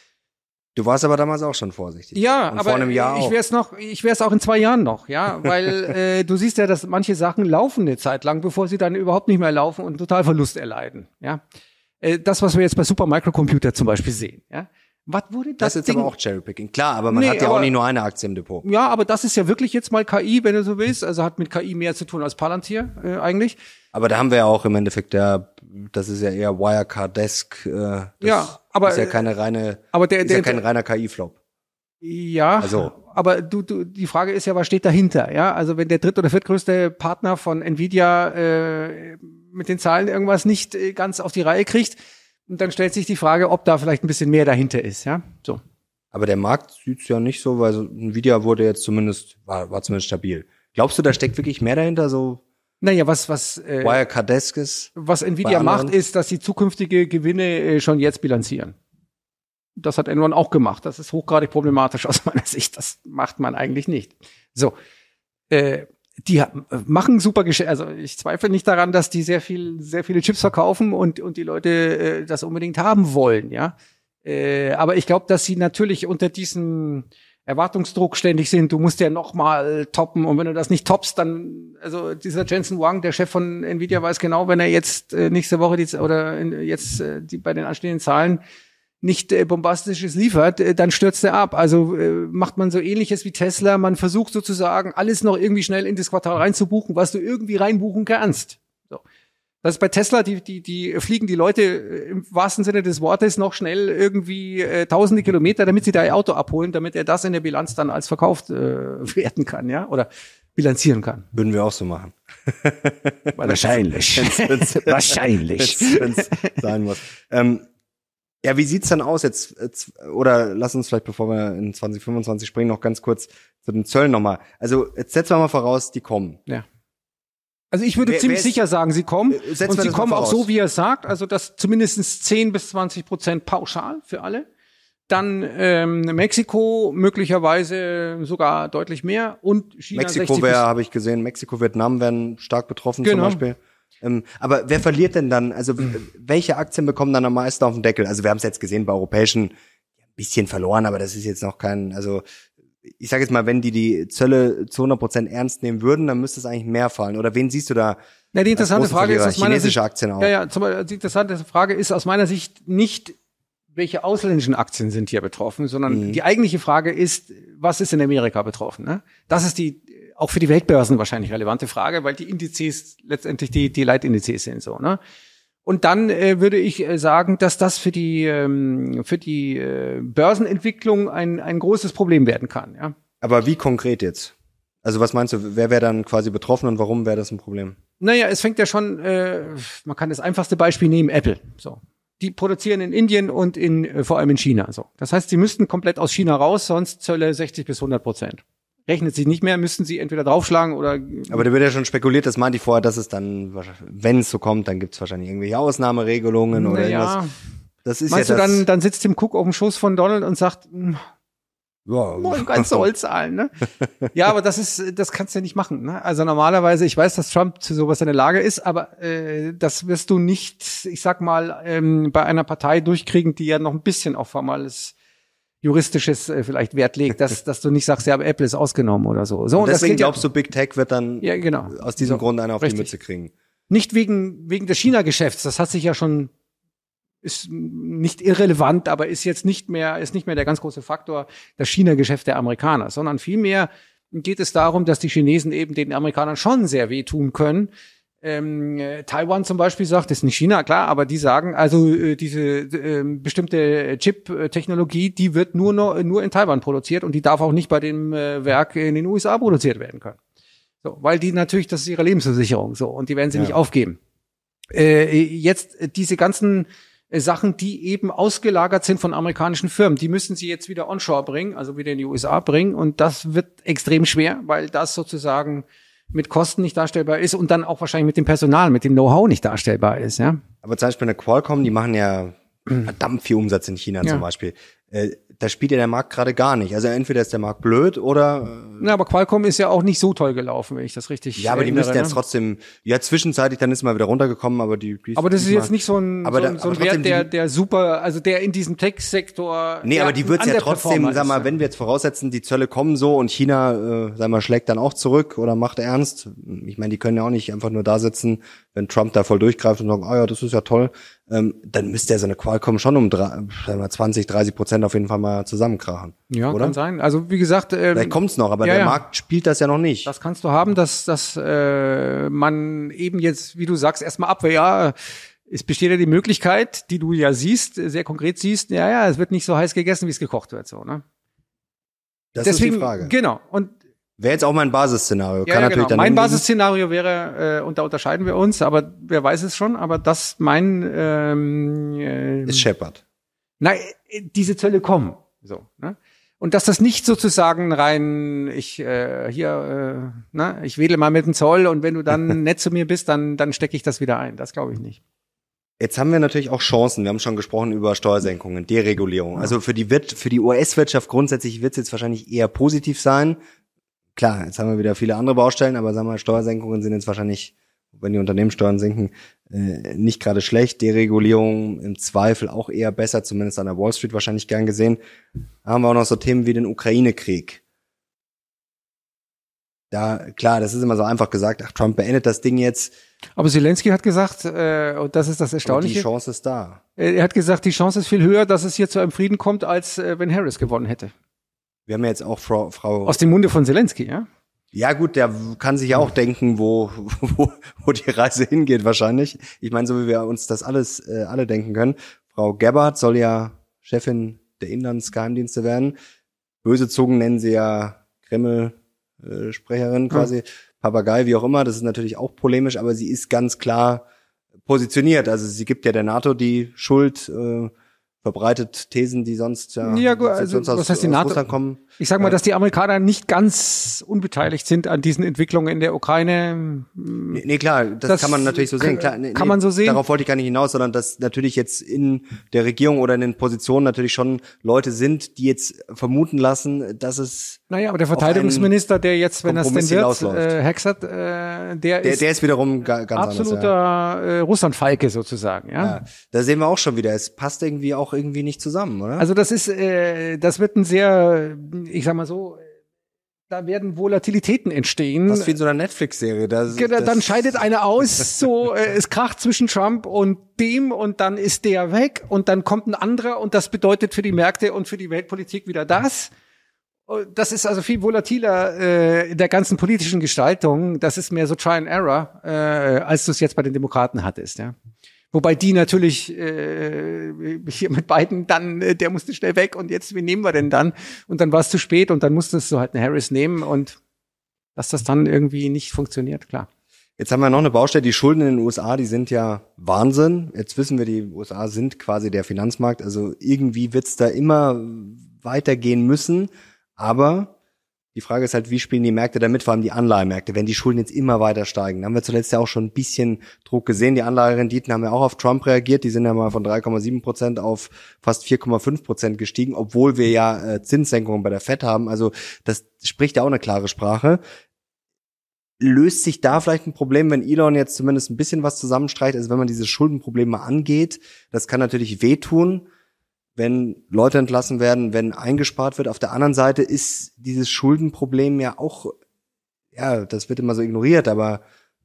Du warst aber damals auch schon vorsichtig. ja, und aber vor einem Jahr ich auch. wäre es noch, ich wäre es auch in zwei Jahren noch, ja, weil äh, du siehst ja, dass manche Sachen laufen eine Zeit lang, bevor sie dann überhaupt nicht mehr laufen und total Verlust erleiden, ja. Äh, das, was wir jetzt bei Supermicrocomputer zum Beispiel sehen, ja. Was wurde das, Das ist jetzt Ding? aber auch Cherrypicking. Klar, aber man Nee, hat ja aber- auch nicht nur eine Aktie im Depot. Ja, aber das ist ja wirklich jetzt mal K I, wenn du so willst. Also hat mit K I mehr zu tun als Palantir äh, eigentlich. Aber da haben wir ja auch im Endeffekt, ja, das ist ja eher Wirecard-desk. Äh, das Ja, aber- ist ja keine reine, Aber der, ist ja der, kein reiner K I-Flop. ja, Also. aber du, du, die Frage ist ja, was steht dahinter? Ja, also wenn der dritt- oder viertgrößte Partner von Nvidia äh, mit den Zahlen irgendwas nicht äh, ganz auf die Reihe kriegt, dann stellt sich die Frage, ob da vielleicht ein bisschen mehr dahinter ist. Ja, so. Aber der Markt sieht's ja nicht so, weil so Nvidia wurde jetzt zumindest, war, war zumindest stabil. Glaubst du, da steckt wirklich mehr dahinter, so Naja, was was äh, Wirecard-desk ist? was bei Nvidia anderen? macht, ist, dass sie zukünftige Gewinne äh, schon jetzt bilanzieren. Das hat N eins auch gemacht. Das ist hochgradig problematisch aus meiner Sicht. Das macht man eigentlich nicht. So, äh, die machen super Geschäfte. Also ich zweifle nicht daran, dass die sehr viel, sehr viele Chips verkaufen und und die Leute äh, das unbedingt haben wollen, ja. Äh, aber ich glaube, dass sie natürlich unter diesem Erwartungsdruck ständig sind. Du musst ja noch mal toppen und wenn du das nicht toppst, dann also dieser Jensen Huang, der Chef von Nvidia, weiß genau, wenn er jetzt äh, nächste Woche die oder in, jetzt äh, die bei den anstehenden Zahlen nicht äh, bombastisches liefert, äh, dann stürzt er ab. Also äh, macht man so Ähnliches wie Tesla. Man versucht sozusagen alles noch irgendwie schnell in das Quartal reinzubuchen, was du irgendwie reinbuchen kannst. So. Das ist bei Tesla, die, die, die fliegen die Leute im wahrsten Sinne des Wortes noch schnell irgendwie äh, tausende Kilometer, damit sie da ihr Auto abholen, damit er das in der Bilanz dann als verkauft äh, werten kann, ja, oder bilanzieren kann. Würden wir auch so machen. Wahrscheinlich. Wenn's, wenn's, Wahrscheinlich. Wenn es sein muss. Ähm, ja, wie sieht's dann aus jetzt? jetzt? Oder lass uns vielleicht, bevor wir in zwanzig fünfundzwanzig springen, noch ganz kurz zu den Zöllen nochmal. Also jetzt setzen wir mal voraus, die kommen. Ja. Also ich würde wer, ziemlich wer ist, sicher sagen, sie kommen. Und sie kommen auch so, wie er sagt. Also das zumindest zehn bis zwanzig Prozent pauschal für alle. Dann ähm, Mexiko möglicherweise sogar deutlich mehr. Und China Mexiko wäre, habe ich gesehen, Mexiko, Vietnam werden stark betroffen genau. zum Beispiel. Ähm, aber wer verliert denn dann? Also welche Aktien bekommen dann am meisten auf den Deckel? Also wir haben es jetzt gesehen bei europäischen, ein bisschen verloren, aber das ist jetzt noch kein, also ich sage jetzt mal, wenn die die Zölle zu hundert Prozent ernst nehmen würden, dann müsste es eigentlich mehr fallen. Oder wen siehst du da? Ja, die interessante Frage ist aus meiner chinesische Sicht, Aktien auch. Ja, ja, zum Beispiel, die interessante Frage ist aus meiner Sicht nicht, welche ausländischen Aktien sind hier betroffen, sondern mhm. die eigentliche Frage ist, was ist in Amerika betroffen? Ne? Das ist die auch für die Weltbörsen wahrscheinlich relevante Frage, weil die Indizes letztendlich die die Leitindizes sind so. Ne? Und dann äh, würde ich äh, sagen, dass das für die ähm, für die äh, Börsenentwicklung ein ein großes Problem werden kann. Ja. Aber wie konkret jetzt? Also was meinst du, wer wäre dann quasi betroffen und warum wäre das ein Problem? Naja, es fängt ja schon, äh, man kann das einfachste Beispiel nehmen, Apple. So, die produzieren in Indien und in äh, vor allem in China. So, das heißt, sie müssten komplett aus China raus, sonst Zölle sechzig bis hundert Prozent. Rechnet sich nicht mehr, müssten sie entweder draufschlagen oder. Aber da wird ja schon spekuliert, das meinte ich vorher, dass es dann, wenn es so kommt, dann gibt es wahrscheinlich irgendwelche Ausnahmeregelungen oder naja. irgendwas. Das ist Meinst ja du, das dann, dann sitzt Tim Cook auf dem Schoß von Donald und sagt, ja, ganz soll zahlen, ne? Ja, aber das ist, das kannst du ja nicht machen, ne? Also normalerweise, ich weiß, dass Trump zu sowas in der Lage ist, aber äh, das wirst du nicht, ich sag mal, ähm, bei einer Partei durchkriegen, die ja noch ein bisschen auf formales juristisches äh, vielleicht Wert legt, dass dass du nicht sagst, ja, aber Apple ist ausgenommen oder so. So und deswegen das glaubst ja, du, Big Tech wird dann ja, genau. aus diesem so, Grund einer auf richtig. die Mütze kriegen? Nicht wegen wegen des China-Geschäfts, das hat sich ja schon ist nicht irrelevant, aber ist jetzt nicht mehr ist nicht mehr der ganz große Faktor das China-Geschäft der Amerikaner, sondern vielmehr geht es darum, dass die Chinesen eben den Amerikanern schon sehr wehtun können. Ähm, Taiwan zum Beispiel sagt, das ist nicht China, klar, aber die sagen, also äh, diese äh, bestimmte Chip-Technologie, die wird nur noch, nur in Taiwan produziert und die darf auch nicht bei dem äh, Werk in den U S A produziert werden können. So, weil die natürlich, das ist ihre Lebensversicherung, so, und die werden sie ja. nicht aufgeben. Äh, jetzt äh, diese ganzen äh, Sachen, die eben ausgelagert sind von amerikanischen Firmen, die müssen sie jetzt wieder onshore bringen, also wieder in die U S A bringen, und das wird extrem schwer, weil das sozusagen mit Kosten nicht darstellbar ist und dann auch wahrscheinlich mit dem Personal, mit dem Know-how nicht darstellbar ist, ja. Aber zum Beispiel eine Qualcomm, die machen ja verdammt viel Umsatz in China ja. zum Beispiel. Äh, da spielt ja der Markt gerade gar nicht. Also entweder ist der Markt blöd oder... Ja, aber Qualcomm ist ja auch nicht so toll gelaufen, wenn ich das richtig Ja, aber die erinnere, müssen jetzt ne? trotzdem... Ja, zwischenzeitlich, dann ist mal wieder runtergekommen, aber die... die aber das ist mal, jetzt nicht so ein, aber so ein, da, so ein Wert, der, der super, also der in diesem Tech-Sektor... Nee, aber die wird's ja trotzdem, sag mal, ist, wenn wir jetzt voraussetzen, die Zölle kommen so und China, äh, sag mal, schlägt dann auch zurück oder macht ernst. Ich meine, die können ja auch nicht einfach nur da sitzen, wenn Trump da voll durchgreift und sagen, ah ja, das ist ja toll, ähm, dann müsste ja so eine Qualcomm schon um drei, sagen wir, zwanzig, dreißig Prozent auf jeden Fall mal zusammenkrachen. Ja, oder? Kann sein. Also wie gesagt, ähm, vielleicht kommt's noch, aber ja, der ja. Markt spielt das ja noch nicht. Das kannst du haben, dass dass äh, man eben jetzt, wie du sagst, erstmal abwehr. Ja, es besteht ja die Möglichkeit, die du ja siehst, sehr konkret siehst. Ja, ja, es wird nicht so heiß gegessen, wie es gekocht wird, so, ne? Das Deswegen, ist die Frage. Genau. Und wäre jetzt auch mein Basisszenario. Ja, Kann ja, natürlich genau. dann Mein Basisszenario wäre, äh, und da unterscheiden wir uns, aber wer weiß es schon, aber das mein ähm, äh, ist Shepard. Nein, diese Zölle kommen. So, ne? Und dass das nicht sozusagen rein, ich äh, hier, äh, ne, ich wedle mal mit dem Zoll und wenn du dann nett zu mir bist, dann dann stecke ich das wieder ein. Das glaube ich nicht. Jetzt haben wir natürlich auch Chancen. Wir haben schon gesprochen über Steuersenkungen, Deregulierung. Ja. Also für die Wir- für die U S-Wirtschaft grundsätzlich wird es jetzt wahrscheinlich eher positiv sein. klar, jetzt haben wir wieder viele andere Baustellen, aber sagen wir mal, Steuersenkungen sind jetzt wahrscheinlich, wenn die Unternehmenssteuern sinken, äh, nicht gerade schlecht. Deregulierung im Zweifel auch eher besser, zumindest an der Wall Street wahrscheinlich gern gesehen. Da haben wir auch noch so Themen wie den Ukraine-Krieg. Da, klar, das ist immer so einfach gesagt, ach, Trump beendet das Ding jetzt. Aber Zelensky hat gesagt, äh, und das ist das Erstaunliche. Und die Chance ist da. Er hat gesagt, die Chance ist viel höher, dass es hier zu einem Frieden kommt, als äh, wenn Harris gewonnen hätte. Wir haben ja jetzt auch Frau, Frau aus dem Munde von Zelensky, ja? Ja gut, der kann sich ja auch denken, wo, wo, wo die Reise hingeht wahrscheinlich. Ich meine, so wie wir uns das alles äh, alle denken können. Frau Gabbard soll ja Chefin der Inlandsgeheimdienste werden. Böse Zungen nennen sie ja Kreml-Sprecherin quasi, ja. Papagei, wie auch immer. Das ist natürlich auch polemisch, aber sie ist ganz klar positioniert. Also sie gibt ja der NATO die Schuld, äh, verbreitet Thesen, die sonst ja, ja gut, also, sonst aus, was heißt die NATO? Russland kommen. Ich sag mal, dass die Amerikaner nicht ganz unbeteiligt sind an diesen Entwicklungen in der Ukraine. Nee, nee klar, das, das kann man natürlich so sehen. Klar, nee, kann man so sehen. Darauf wollte ich gar nicht hinaus, sondern dass natürlich jetzt in der Regierung oder in den Positionen natürlich schon Leute sind, die jetzt vermuten lassen, dass es Naja, aber der Verteidigungsminister, der jetzt, wenn das denn wird, äh, Hexert, äh, der, der ist der ist wiederum ganz absoluter anders, ja. äh, Russland-Falke sozusagen. Ja? ja, da sehen wir auch schon wieder, es passt irgendwie auch irgendwie nicht zusammen, oder? Also das ist, äh, das wird ein sehr, ich sag mal so, da werden Volatilitäten entstehen. Was wie in so einer Netflix-Serie. Das, genau, das dann scheidet einer aus, so äh, es kracht zwischen Trump und dem und dann ist der weg und dann kommt ein anderer und das bedeutet für die Märkte und für die Weltpolitik wieder das. Das ist also viel volatiler äh, in der ganzen politischen Gestaltung. Das ist mehr so Try and Error, äh, als du es jetzt bei den Demokraten hattest, ja. Wobei die natürlich äh, hier mit Biden dann, äh, der musste schnell weg und jetzt, wen nehmen wir denn dann? Und dann war es zu spät und dann musstest du halt einen Harris nehmen und dass das dann irgendwie nicht funktioniert, klar. Jetzt haben wir noch eine Baustelle, die Schulden in den U S A, die sind ja Wahnsinn. Jetzt wissen wir, die U S A sind quasi der Finanzmarkt, also irgendwie wird's da immer weitergehen müssen. Aber die Frage ist halt, wie spielen die Märkte damit, vor allem die Anleihemärkte, wenn die Schulden jetzt immer weiter steigen. Da haben wir zuletzt ja auch schon ein bisschen Druck gesehen. Die Anleiherenditen haben ja auch auf Trump reagiert. Die sind ja mal von drei Komma sieben Prozent auf fast vier Komma fünf Prozent gestiegen, obwohl wir ja äh, Zinssenkungen bei der Fed haben. Also das spricht ja auch eine klare Sprache. Löst sich da vielleicht ein Problem, wenn Elon jetzt zumindest ein bisschen was zusammenstreicht? Also wenn man dieses Schuldenproblem mal angeht, das kann natürlich wehtun, wenn Leute entlassen werden, wenn eingespart wird. Auf der anderen Seite ist dieses Schuldenproblem ja auch, ja, das wird immer so ignoriert, aber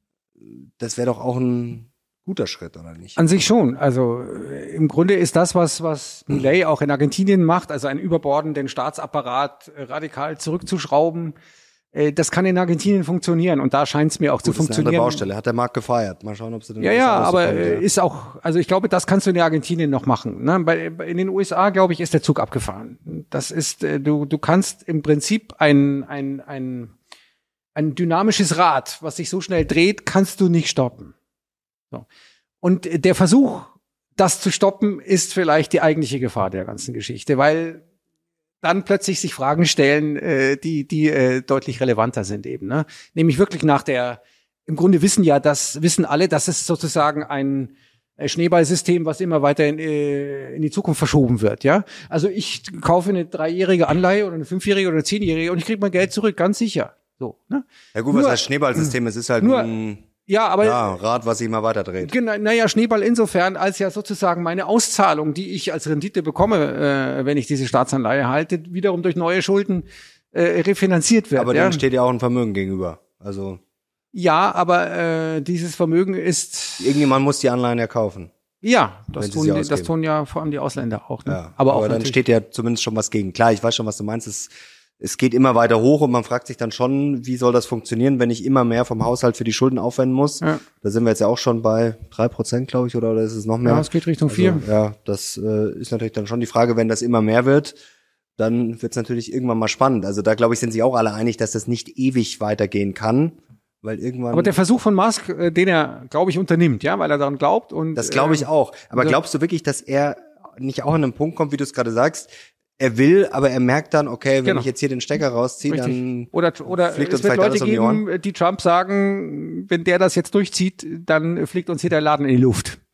das wäre doch auch ein guter Schritt, oder nicht? An sich schon. Also äh, im Grunde ist das, was was Milei auch in Argentinien macht, also einen überbordenden Staatsapparat äh, radikal zurückzuschrauben. Äh, das kann in Argentinien funktionieren und da scheint es mir auch Gut, zu das ist funktionieren. Eine andere Baustelle, hat der Markt gefeiert. Mal schauen, ob sie den Ja, ja, aber äh, ist auch, also ich glaube, das kannst du in Argentinien noch machen. Ne? Bei, in den U S A, glaube ich, ist der Zug abgefahren. Das ist, äh, du du kannst im Prinzip ein ein ein ein dynamisches Rad, was sich so schnell dreht, kannst du nicht stoppen. So. Und äh, der Versuch, das zu stoppen, ist vielleicht die eigentliche Gefahr der ganzen Geschichte, weil dann plötzlich sich Fragen stellen, äh, die die äh, deutlich relevanter sind eben, ne? Nämlich wirklich nach der, im Grunde wissen ja, das wissen alle, dass es sozusagen ein äh, Schneeballsystem, was immer weiter in, äh, in die Zukunft verschoben wird, ja? Also ich kaufe eine dreijährige Anleihe oder eine fünfjährige oder eine zehnjährige und ich kriege mein Geld zurück, ganz sicher. So, ne? Ja gut, nur, was heißt Schneeballsystem? Es ist halt nur, ein Ja, aber ja, Rad, was sich immer weiter dreht. Genau, naja, Schneeball insofern, als ja sozusagen meine Auszahlung, die ich als Rendite bekomme, äh, wenn ich diese Staatsanleihe halte, wiederum durch neue Schulden äh, refinanziert wird. Aber ja. dem steht ja auch ein Vermögen gegenüber. Also ja, aber äh, dieses Vermögen ist irgendjemand muss die Anleihen ja kaufen. Ja, das wenn tun, die, das tun ja vor allem die Ausländer auch. Ne? Ja, aber aber auch dann natürlich. steht ja zumindest schon was gegen. Klar, ich weiß schon, was du meinst. Es, es geht immer weiter hoch und man fragt sich dann schon, wie soll das funktionieren, wenn ich immer mehr vom Haushalt für die Schulden aufwenden muss. Ja. Da sind wir jetzt ja auch schon bei drei Prozent, glaube ich, oder, oder ist es noch mehr? Ja, es geht Richtung vier. Also, ja, das äh, ist natürlich dann schon die Frage, wenn das immer mehr wird, dann wird es natürlich irgendwann mal spannend. Also da, glaube ich, sind sich auch alle einig, dass das nicht ewig weitergehen kann. Weil irgendwann. Aber der Versuch von Musk, äh, den er, glaube ich, unternimmt, ja, weil er daran glaubt und. Das glaube ich auch. Aber glaubst du wirklich, dass er nicht auch an einem Punkt kommt, wie du es gerade sagst? Er will, aber er merkt dann, okay, wenn genau. ich jetzt hier den Stecker rausziehe, Richtig. dann oder oder fliegt es uns wird Leute alles um die geben, Ohren. die Trump sagen, wenn der das jetzt durchzieht, dann fliegt uns hier der Laden in die Luft.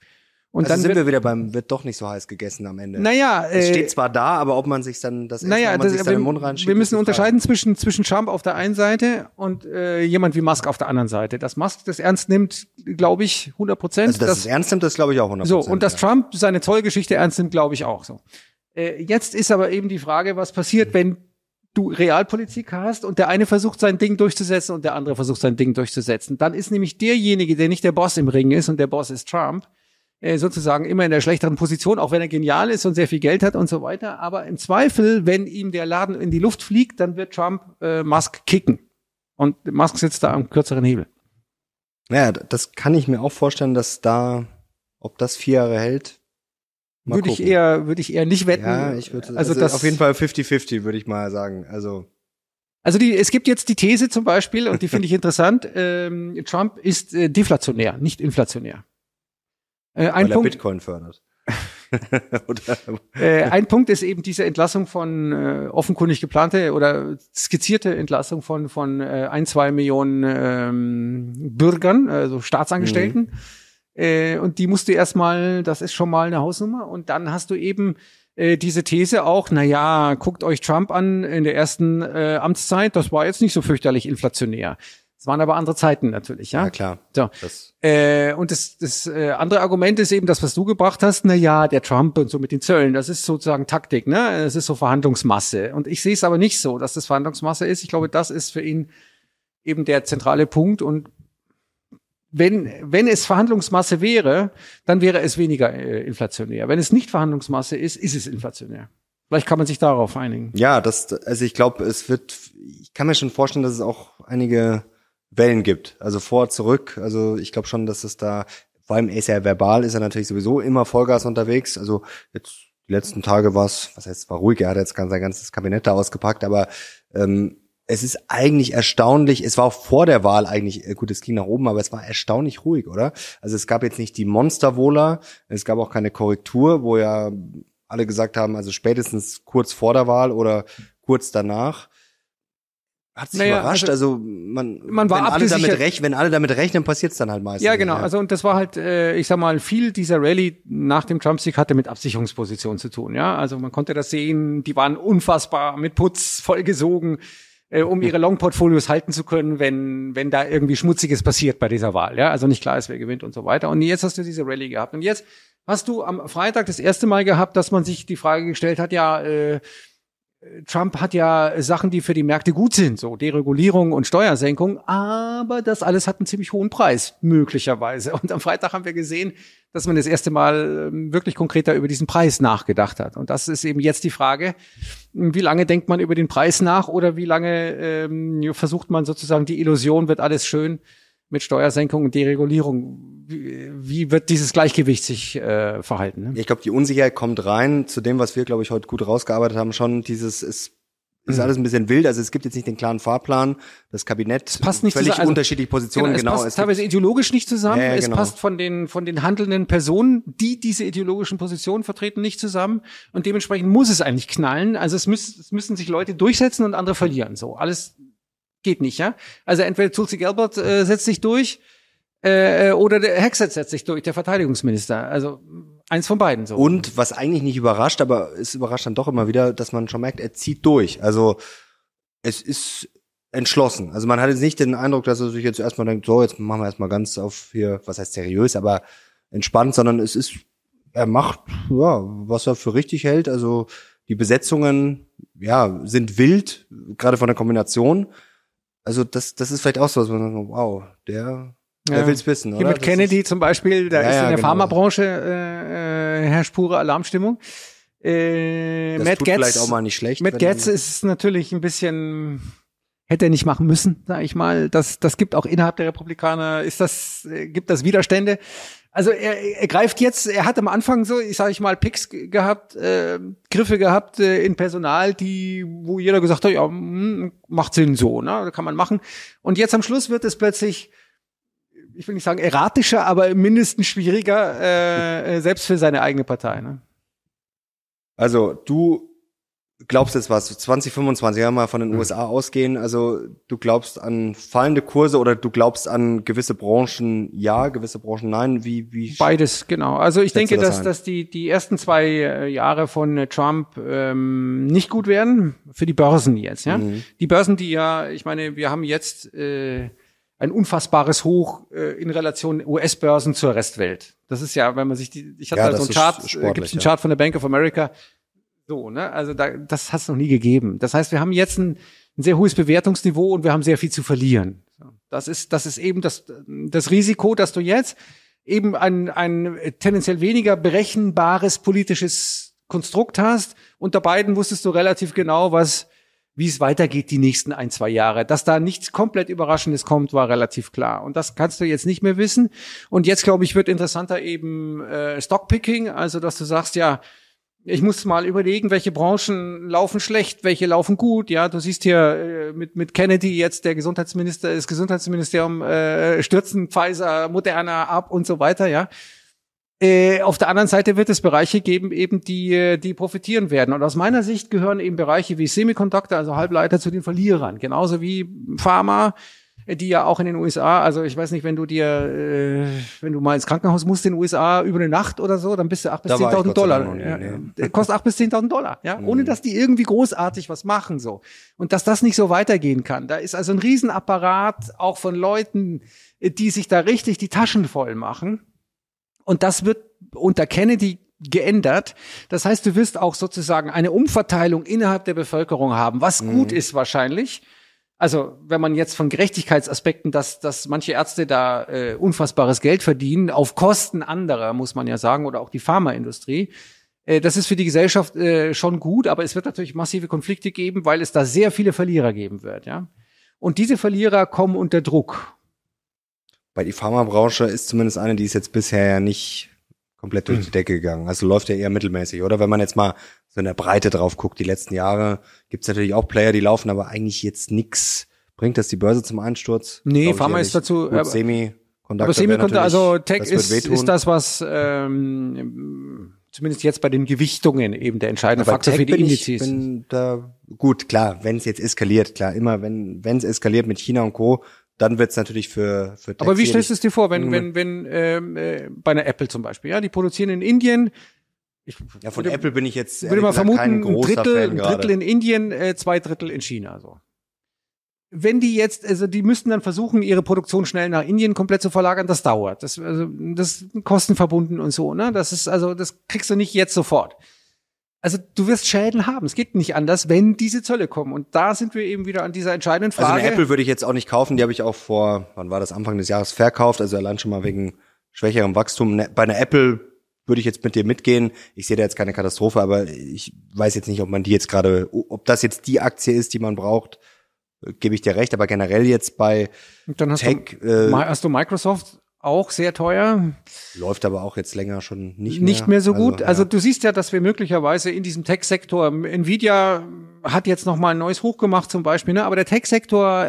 Und also dann sind wird, wir wieder beim, wird doch nicht so heiß gegessen am Ende. Naja, es äh, steht zwar da, aber ob man sich dann das, naja, Essen, ob man das, sich dann wir, in den Mund reinschiebt. wir müssen unterscheiden zwischen, zwischen Trump auf der einen Seite und äh, jemand wie Musk auf der anderen Seite. Dass Musk das ernst nimmt, glaube ich, hundert Prozent. Also, dass dass, es ernst nimmt, das glaube ich auch hundert Prozent. So, und dass ja. Trump seine Zollgeschichte ernst nimmt, glaube ich auch so. Äh, jetzt ist aber eben die Frage, was passiert, wenn du Realpolitik hast und der eine versucht sein Ding durchzusetzen und der andere versucht sein Ding durchzusetzen. Dann ist nämlich derjenige, der nicht der Boss im Ring ist und der Boss ist Trump, äh, sozusagen immer in der schlechteren Position, auch wenn er genial ist und sehr viel Geld hat und so weiter. Aber im Zweifel, wenn ihm der Laden in die Luft fliegt, dann wird Trump äh, Musk kicken. Und Musk sitzt da am kürzeren Hebel. Naja, das kann ich mir auch vorstellen, dass da, ob das vier Jahre hält, mal Würde ich gucken. eher, würde ich eher nicht wetten. Ja, ich würde, also, also also das auf jeden Fall fifty fifty, würde ich mal sagen. Also Also die, es gibt jetzt die These zum Beispiel, und die finde ich interessant, ähm, Trump ist äh, deflationär, nicht inflationär. Äh, ein weil Punkt, er Bitcoin fördert. Oder, äh, ein Punkt ist eben diese Entlassung von äh, offenkundig geplante oder skizzierte Entlassung von von äh, ein, zwei Millionen ähm, Bürgern, also Staatsangestellten. Mhm. Äh, und die musst du erstmal, das ist schon mal eine Hausnummer. Und dann hast du eben äh, diese These auch, na ja, guckt euch Trump an in der ersten äh, Amtszeit, das war jetzt nicht so fürchterlich inflationär. Es waren aber andere Zeiten natürlich, ja. Ja, klar. So. Das Äh, und das, das äh, andere Argument ist eben das, was du gebracht hast, na ja, der Trump und so mit den Zöllen, das ist sozusagen Taktik, ne? Das ist so Verhandlungsmasse. Und ich sehe es aber nicht so, dass das Verhandlungsmasse ist. Ich glaube, das ist für ihn eben der zentrale Punkt. Und wenn, wenn es Verhandlungsmasse wäre, dann wäre es weniger äh, inflationär. Wenn es nicht Verhandlungsmasse ist, ist es inflationär. Vielleicht kann man sich darauf einigen. Ja, das, also ich glaube, es wird, ich kann mir schon vorstellen, dass es auch einige Wellen gibt. Also vor, zurück. Also ich glaube schon, dass es da, vor allem er ist ja verbal, ist er natürlich sowieso immer Vollgas unterwegs. Also jetzt die letzten Tage war es, was heißt, war ruhig, er hat jetzt sein ganzes Kabinett da ausgepackt, aber ähm, es ist eigentlich erstaunlich, es war auch vor der Wahl eigentlich, gut, es ging nach oben, aber es war erstaunlich ruhig, oder? Also es gab jetzt nicht die Monsterwohler, es gab auch keine Korrektur, wo ja alle gesagt haben, also spätestens kurz vor der Wahl oder kurz danach. Hat sich naja, überrascht, also, also man, man war wenn alle damit abgesichert. rechnen, wenn alle damit rechnen, passiert's dann halt meistens. Ja, genau. Ja. Also und das war halt, äh, ich sag mal, viel dieser Rallye nach dem Trump-Sieg hatte mit Absicherungsposition zu tun. Ja, also man konnte das sehen. Die waren unfassbar mit Putz vollgesogen, äh, um ihre Long-Portfolios halten zu können, wenn wenn da irgendwie Schmutziges passiert bei dieser Wahl. Ja, also nicht klar ist, wer gewinnt und so weiter. Und jetzt hast du diese Rallye gehabt. Und jetzt hast du am Freitag das erste Mal gehabt, dass man sich die Frage gestellt hat, ja, äh, Trump hat ja Sachen, die für die Märkte gut sind, so Deregulierung und Steuersenkung, aber das alles hat einen ziemlich hohen Preis, möglicherweise. Und am Freitag haben wir gesehen, dass man das erste Mal wirklich konkreter über diesen Preis nachgedacht hat. Und das ist eben jetzt die Frage, wie lange denkt man über den Preis nach oder wie lange ähm, versucht man sozusagen die Illusion, wird alles schön mit Steuersenkung und Deregulierung. Wie, wie wird dieses Gleichgewicht sich äh, verhalten? Ne? Ich glaube, die Unsicherheit kommt rein zu dem, was wir, glaube ich, heute gut rausgearbeitet haben. Schon dieses ist ist mhm. alles ein bisschen wild. Also es gibt jetzt nicht den klaren Fahrplan. Das Kabinett es passt nicht völlig zusammen. Also, unterschiedliche Positionen. Genau, es genau. passt es teilweise ideologisch nicht zusammen. Ja, ja, es genau. passt von den von den handelnden Personen, die diese ideologischen Positionen vertreten, nicht zusammen. Und dementsprechend muss es eigentlich knallen. Also es, müß, es müssen sich Leute durchsetzen und andere verlieren. So alles geht nicht, ja. Also entweder Tulsi Gabbard äh, setzt sich durch äh, oder der Hexet setzt sich durch, der Verteidigungsminister. Also eins von beiden so. Und was eigentlich nicht überrascht, aber es überrascht dann doch immer wieder, dass man schon merkt, er zieht durch. Also es ist entschlossen. Also man hat jetzt nicht den Eindruck, dass er sich jetzt erstmal denkt, so, jetzt machen wir erstmal ganz auf hier, was heißt seriös, aber entspannt, sondern es ist, er macht, ja, was er für richtig hält. Also die Besetzungen, ja, sind wild, gerade von der Kombination. Also das, das ist vielleicht auch so, dass man sagt, wow, der, der ja. will's wissen, oder? Hier mit das Kennedy zum Beispiel, da ja, ist ja, in der genau. Pharmabranche äh, äh, herrscht pure Alarmstimmung. Äh, Das Matt tut Gaetz, vielleicht auch mal nicht schlecht. Matt wenn Gaetz dann- ist natürlich ein bisschen, hätte er nicht machen müssen, sag ich mal. Das, das gibt auch innerhalb der Republikaner, ist das, äh, gibt das Widerstände. Also er, er greift jetzt, er hat am Anfang so, ich sage ich mal, Picks ge- gehabt, äh, Griffe gehabt äh, in Personal, die, wo jeder gesagt hat, ja, hm, macht Sinn so, ne, kann man machen. Und jetzt am Schluss wird es plötzlich, ich will nicht sagen erratischer, aber mindestens schwieriger, äh, äh, selbst für seine eigene Partei. Ne? Also du glaubst jetzt was, zwanzig fünfundzwanzig, ja, mal von den mhm. U S A ausgehen, also du glaubst an fallende Kurse oder du glaubst an gewisse Branchen ja, gewisse Branchen nein, wie wie beides, genau. Also ich denke, das dass dass die die ersten zwei Jahre von Trump ähm, nicht gut werden für die Börsen jetzt, ja. Mhm. Die Börsen, die ja, ich meine, wir haben jetzt äh, ein unfassbares Hoch äh, in Relation U S-Börsen zur Restwelt. Das ist ja, wenn man sich die, ich hatte ja, da so einen Chart, äh, gibt es einen Chart von der Bank of America. So, ne, also da, das hat es noch nie gegeben. Das heißt, wir haben jetzt ein, ein sehr hohes Bewertungsniveau und wir haben sehr viel zu verlieren. Das ist, das ist eben das, das Risiko, dass du jetzt eben ein, ein tendenziell weniger berechenbares politisches Konstrukt hast. Unter beiden wusstest du relativ genau, was, wie es weitergeht die nächsten ein, zwei Jahre. Dass da nichts komplett Überraschendes kommt, war relativ klar. Und das kannst du jetzt nicht mehr wissen. Und jetzt, glaube ich, wird interessanter eben äh, Stockpicking, also dass du sagst, ja, ich muss mal überlegen, welche Branchen laufen schlecht, welche laufen gut. Ja, du siehst hier äh, mit mit Kennedy jetzt der Gesundheitsminister, das Gesundheitsministerium äh, stürzen Pfizer, Moderna ab und so weiter. Ja. Äh, auf der anderen Seite wird es Bereiche geben, eben die die profitieren werden. Und aus meiner Sicht gehören eben Bereiche wie Semiconductor, also Halbleiter, zu den Verlierern, genauso wie Pharma, die ja auch in den U S A, also ich weiß nicht, wenn du dir, äh, wenn du mal ins Krankenhaus musst in den U S A über eine Nacht oder so, dann bist du acht bis zehntausend Dollar. Nie, ja, nee. Kostet acht bis zehntausend Dollar, ja, mhm. ohne dass die irgendwie großartig was machen, so. Und dass das nicht so weitergehen kann. Da ist also ein Riesenapparat auch von Leuten, die sich da richtig die Taschen voll machen. Und das wird unter Kennedy geändert. Das heißt, du wirst auch sozusagen eine Umverteilung innerhalb der Bevölkerung haben, was mhm. gut ist wahrscheinlich. Also, wenn man jetzt von Gerechtigkeitsaspekten, dass, dass manche Ärzte da äh, unfassbares Geld verdienen, auf Kosten anderer, muss man ja sagen, oder auch die Pharmaindustrie, äh, das ist für die Gesellschaft äh, schon gut, aber es wird natürlich massive Konflikte geben, weil es da sehr viele Verlierer geben wird, ja. Und diese Verlierer kommen unter Druck. Bei die Pharmabranche ist zumindest eine, die ist jetzt bisher ja nicht komplett durch die Decke gegangen. Also läuft ja eher mittelmäßig, oder? Wenn man jetzt mal so in der Breite drauf guckt, die letzten Jahre gibt's natürlich auch Player, die laufen, aber eigentlich jetzt nix. Bringt das die Börse zum Einsturz? Nee, Pharma ist dazu. Gut, Semiconductor. Aber Semiconductor, also Tech das ist, ist das, was ähm, zumindest jetzt bei den Gewichtungen eben der entscheidende aber Faktor Tech für die Indizes. Ich bin da, gut, klar, wenn es jetzt eskaliert, klar, immer wenn wenn es eskaliert mit China und Co., dann wird's natürlich für für Tech. Aber wie stellst du es dir vor, wenn wenn wenn ähm, äh, bei einer Apple zum Beispiel, ja, die produzieren in Indien. Ich ja, von würde, Apple bin ich jetzt würde mal vermuten, ein Drittel, ein Drittel in Indien, äh, zwei Drittel in China, so. Wenn die jetzt, also die müssten dann versuchen, ihre Produktion schnell nach Indien komplett zu verlagern, das dauert. Das, also, das ist kostenverbunden und so, ne? Das ist, also, das kriegst du nicht jetzt sofort. Also, du wirst Schäden haben. Es geht nicht anders, wenn diese Zölle kommen. Und da sind wir eben wieder an dieser entscheidenden Frage. Also, eine Apple würde ich jetzt auch nicht kaufen. Die habe ich auch vor, wann war das, Anfang des Jahres verkauft. Also, allein schon mal wegen schwächerem Wachstum. Bei einer Apple würde ich jetzt mit dir mitgehen. Ich sehe da jetzt keine Katastrophe, aber ich weiß jetzt nicht, ob man die jetzt gerade, ob das jetzt die Aktie ist, die man braucht. Gebe ich dir recht, aber generell jetzt bei dann hast Tech. Du, äh, hast du Microsoft auch sehr teuer? Läuft aber auch jetzt länger schon nicht mehr. Nicht mehr so gut. Also, ja. also du siehst ja, dass wir möglicherweise in diesem Tech-Sektor, Nvidia hat jetzt noch mal ein neues Hoch gemacht zum Beispiel, ne? Aber der Tech-Sektor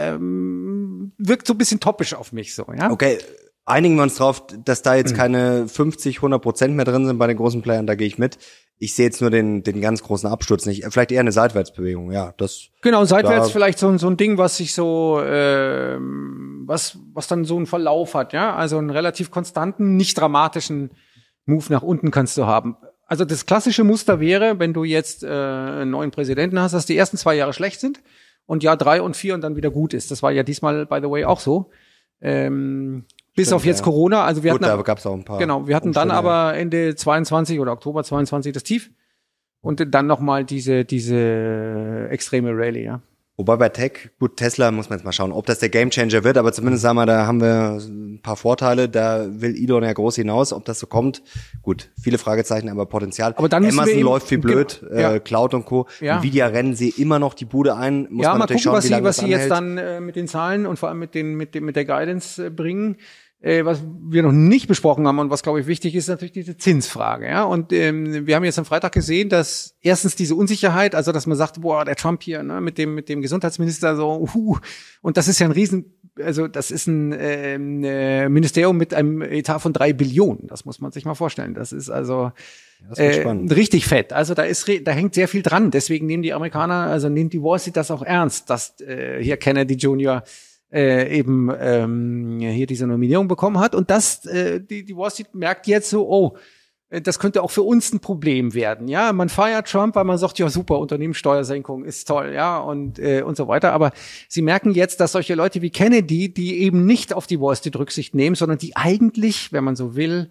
ähm, wirkt so ein bisschen toppisch auf mich so, ja. Okay, einigen wir uns drauf, dass da jetzt keine fünfzig, hundert Prozent mehr drin sind bei den großen Playern, da gehe ich mit. Ich sehe jetzt nur den den ganz großen Absturz nicht. Vielleicht eher eine Seitwärtsbewegung, ja. Das genau, seitwärts vielleicht so, so ein Ding, was sich so, äh, was was dann so einen Verlauf hat, ja. Also einen relativ konstanten, nicht dramatischen Move nach unten kannst du haben. Also das klassische Muster wäre, wenn du jetzt äh, einen neuen Präsidenten hast, dass die ersten zwei Jahre schlecht sind und Jahr drei und vier und dann wieder gut ist. Das war ja diesmal, by the way, auch so. Ähm, Bis Stimmt, auf jetzt ja. Corona, also wir Gut, hatten, da gab's auch ein paar. Genau, wir hatten Umstände. Dann aber Ende zweiundzwanzig oder Oktober zweiundzwanzig das Tief und dann nochmal diese diese extreme Rallye, ja. Wobei bei Tech, gut, Tesla muss man jetzt mal schauen, ob das der Gamechanger wird, aber zumindest sagen wir, da haben wir ein paar Vorteile, da will Elon ja groß hinaus, ob das so kommt. Gut, viele Fragezeichen, aber Potenzial. Aber dann Amazon eben, läuft viel blöd, ja. äh, Cloud und Co. Ja. Nvidia rennen sie immer noch die Bude ein. Muss ja, man mal natürlich gucken, schauen, was wie lange sie, was das sie jetzt anhält. dann äh, mit den Zahlen und vor allem mit den mit dem mit der Guidance äh, bringen. Äh, was wir noch nicht besprochen haben und was, glaube ich, wichtig ist, natürlich diese Zinsfrage. Ja, und ähm, wir haben jetzt am Freitag gesehen, dass erstens diese Unsicherheit, also dass man sagt, boah, der Trump hier ne, mit dem mit dem Gesundheitsminister so, uh, und das ist ja ein riesen also das ist ein äh, äh, Ministerium mit einem Etat von drei Billionen. Das muss man sich mal vorstellen. Das ist also ja, das ist äh, richtig fett. Also da ist, da hängt sehr viel dran. Deswegen nehmen die Amerikaner, also nimmt die Wall Street das auch ernst, dass äh, hier Kennedy Junior äh, eben ähm, hier diese Nominierung bekommen hat. Und das, äh, die, die Wall Street merkt jetzt so, oh, das könnte auch für uns ein Problem werden. Ja, man feiert Trump, weil man sagt, ja super, Unternehmenssteuersenkung ist toll, ja, und äh, und so weiter. Aber sie merken jetzt, dass solche Leute wie Kennedy, die eben nicht auf die Wall Street Rücksicht nehmen, sondern die eigentlich, wenn man so will,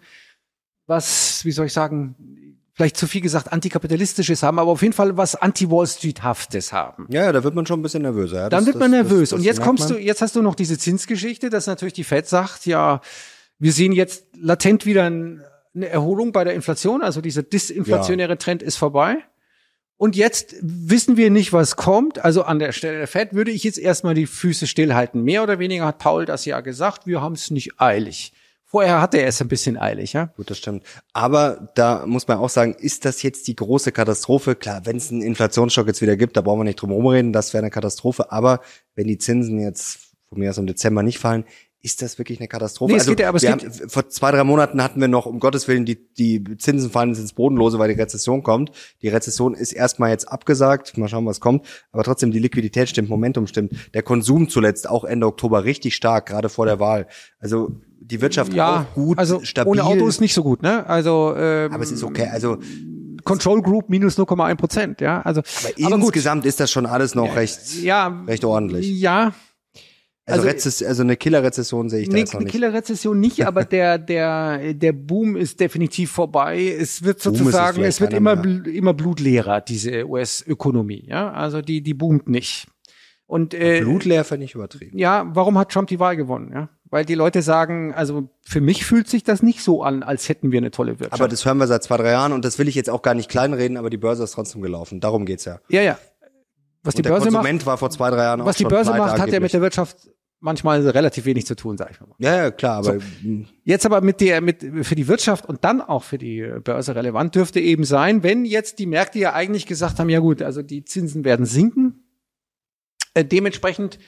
was, wie soll ich sagen, vielleicht zu viel gesagt, antikapitalistisches haben, aber auf jeden Fall was Anti-Wall Street-haftes haben. Ja, ja, da wird man schon ein bisschen nervöser. Ja. Dann das, wird man das, nervös. das, das und jetzt kommst man. du, jetzt hast du noch diese Zinsgeschichte, dass natürlich die Fed sagt, ja, wir sehen jetzt latent wieder ein eine Erholung bei der Inflation, also dieser disinflationäre ja. Trend ist vorbei. Und jetzt wissen wir nicht, was kommt. Also an der Stelle der Fed würde ich jetzt erstmal die Füße stillhalten. Mehr oder weniger hat Paul das ja gesagt, wir haben es nicht eilig. Vorher hatte er es ein bisschen eilig, ja. Gut, das stimmt. Aber da muss man auch sagen, ist das jetzt die große Katastrophe? Klar, wenn es einen Inflationsschock jetzt wieder gibt, da brauchen wir nicht drum rumreden, das wäre eine Katastrophe. Aber wenn die Zinsen jetzt von mir aus im Dezember nicht fallen, ist das wirklich eine Katastrophe? Nee, es also, geht ja, aber es wir geht haben, vor zwei, drei Monaten hatten wir noch, um Gottes Willen, die, die Zinsen fallen ins Bodenlose, weil die Rezession kommt. Die Rezession ist erstmal jetzt abgesagt. Mal schauen, was kommt. Aber trotzdem, die Liquidität stimmt, Momentum stimmt. Der Konsum zuletzt auch Ende Oktober richtig stark, gerade vor der Wahl. Also, die Wirtschaft ja, auch gut, also stabil. Ohne Auto ist nicht so gut, ne? Also, ähm, aber es ist okay, also. Control Group minus null Komma eins Prozent, ja. Also, aber, aber insgesamt gut. Ist das schon alles noch ja, recht, ja, recht ordentlich. Ja. Also, also, Rezess- also eine Killer-Rezession sehe ich da nee, jetzt noch nicht. Eine Killer-Rezession nicht, aber der der der Boom ist definitiv vorbei. Es wird sozusagen, es, es wird immer mehr. immer blutleerer, diese U S-Ökonomie. Ja, also die die boomt nicht. Und äh, blutleer finde ich übertrieben. Ja, warum hat Trump die Wahl gewonnen? Ja, weil die Leute sagen, also für mich fühlt sich das nicht so an, als hätten wir eine tolle Wirtschaft. Aber das hören wir seit zwei drei Jahren und das will ich jetzt auch gar nicht kleinreden, aber die Börse ist trotzdem gelaufen. Darum geht's ja. Ja, ja. Was und die Börse der Konsument macht, war vor zwei drei Jahren auch was die schon Börse pleite macht, hat angeblich. ja mit der Wirtschaft manchmal relativ wenig zu tun, sag ich mal. Ja, ja, klar, aber so. Jetzt aber mit der mit für die Wirtschaft und dann auch für die Börse relevant dürfte eben sein, wenn jetzt die Märkte ja eigentlich gesagt haben, ja gut, also die Zinsen werden sinken. Äh, dementsprechend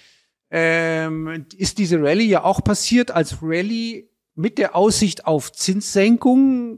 ähm, ist diese Rallye ja auch passiert als Rallye mit der Aussicht auf Zinssenkungen,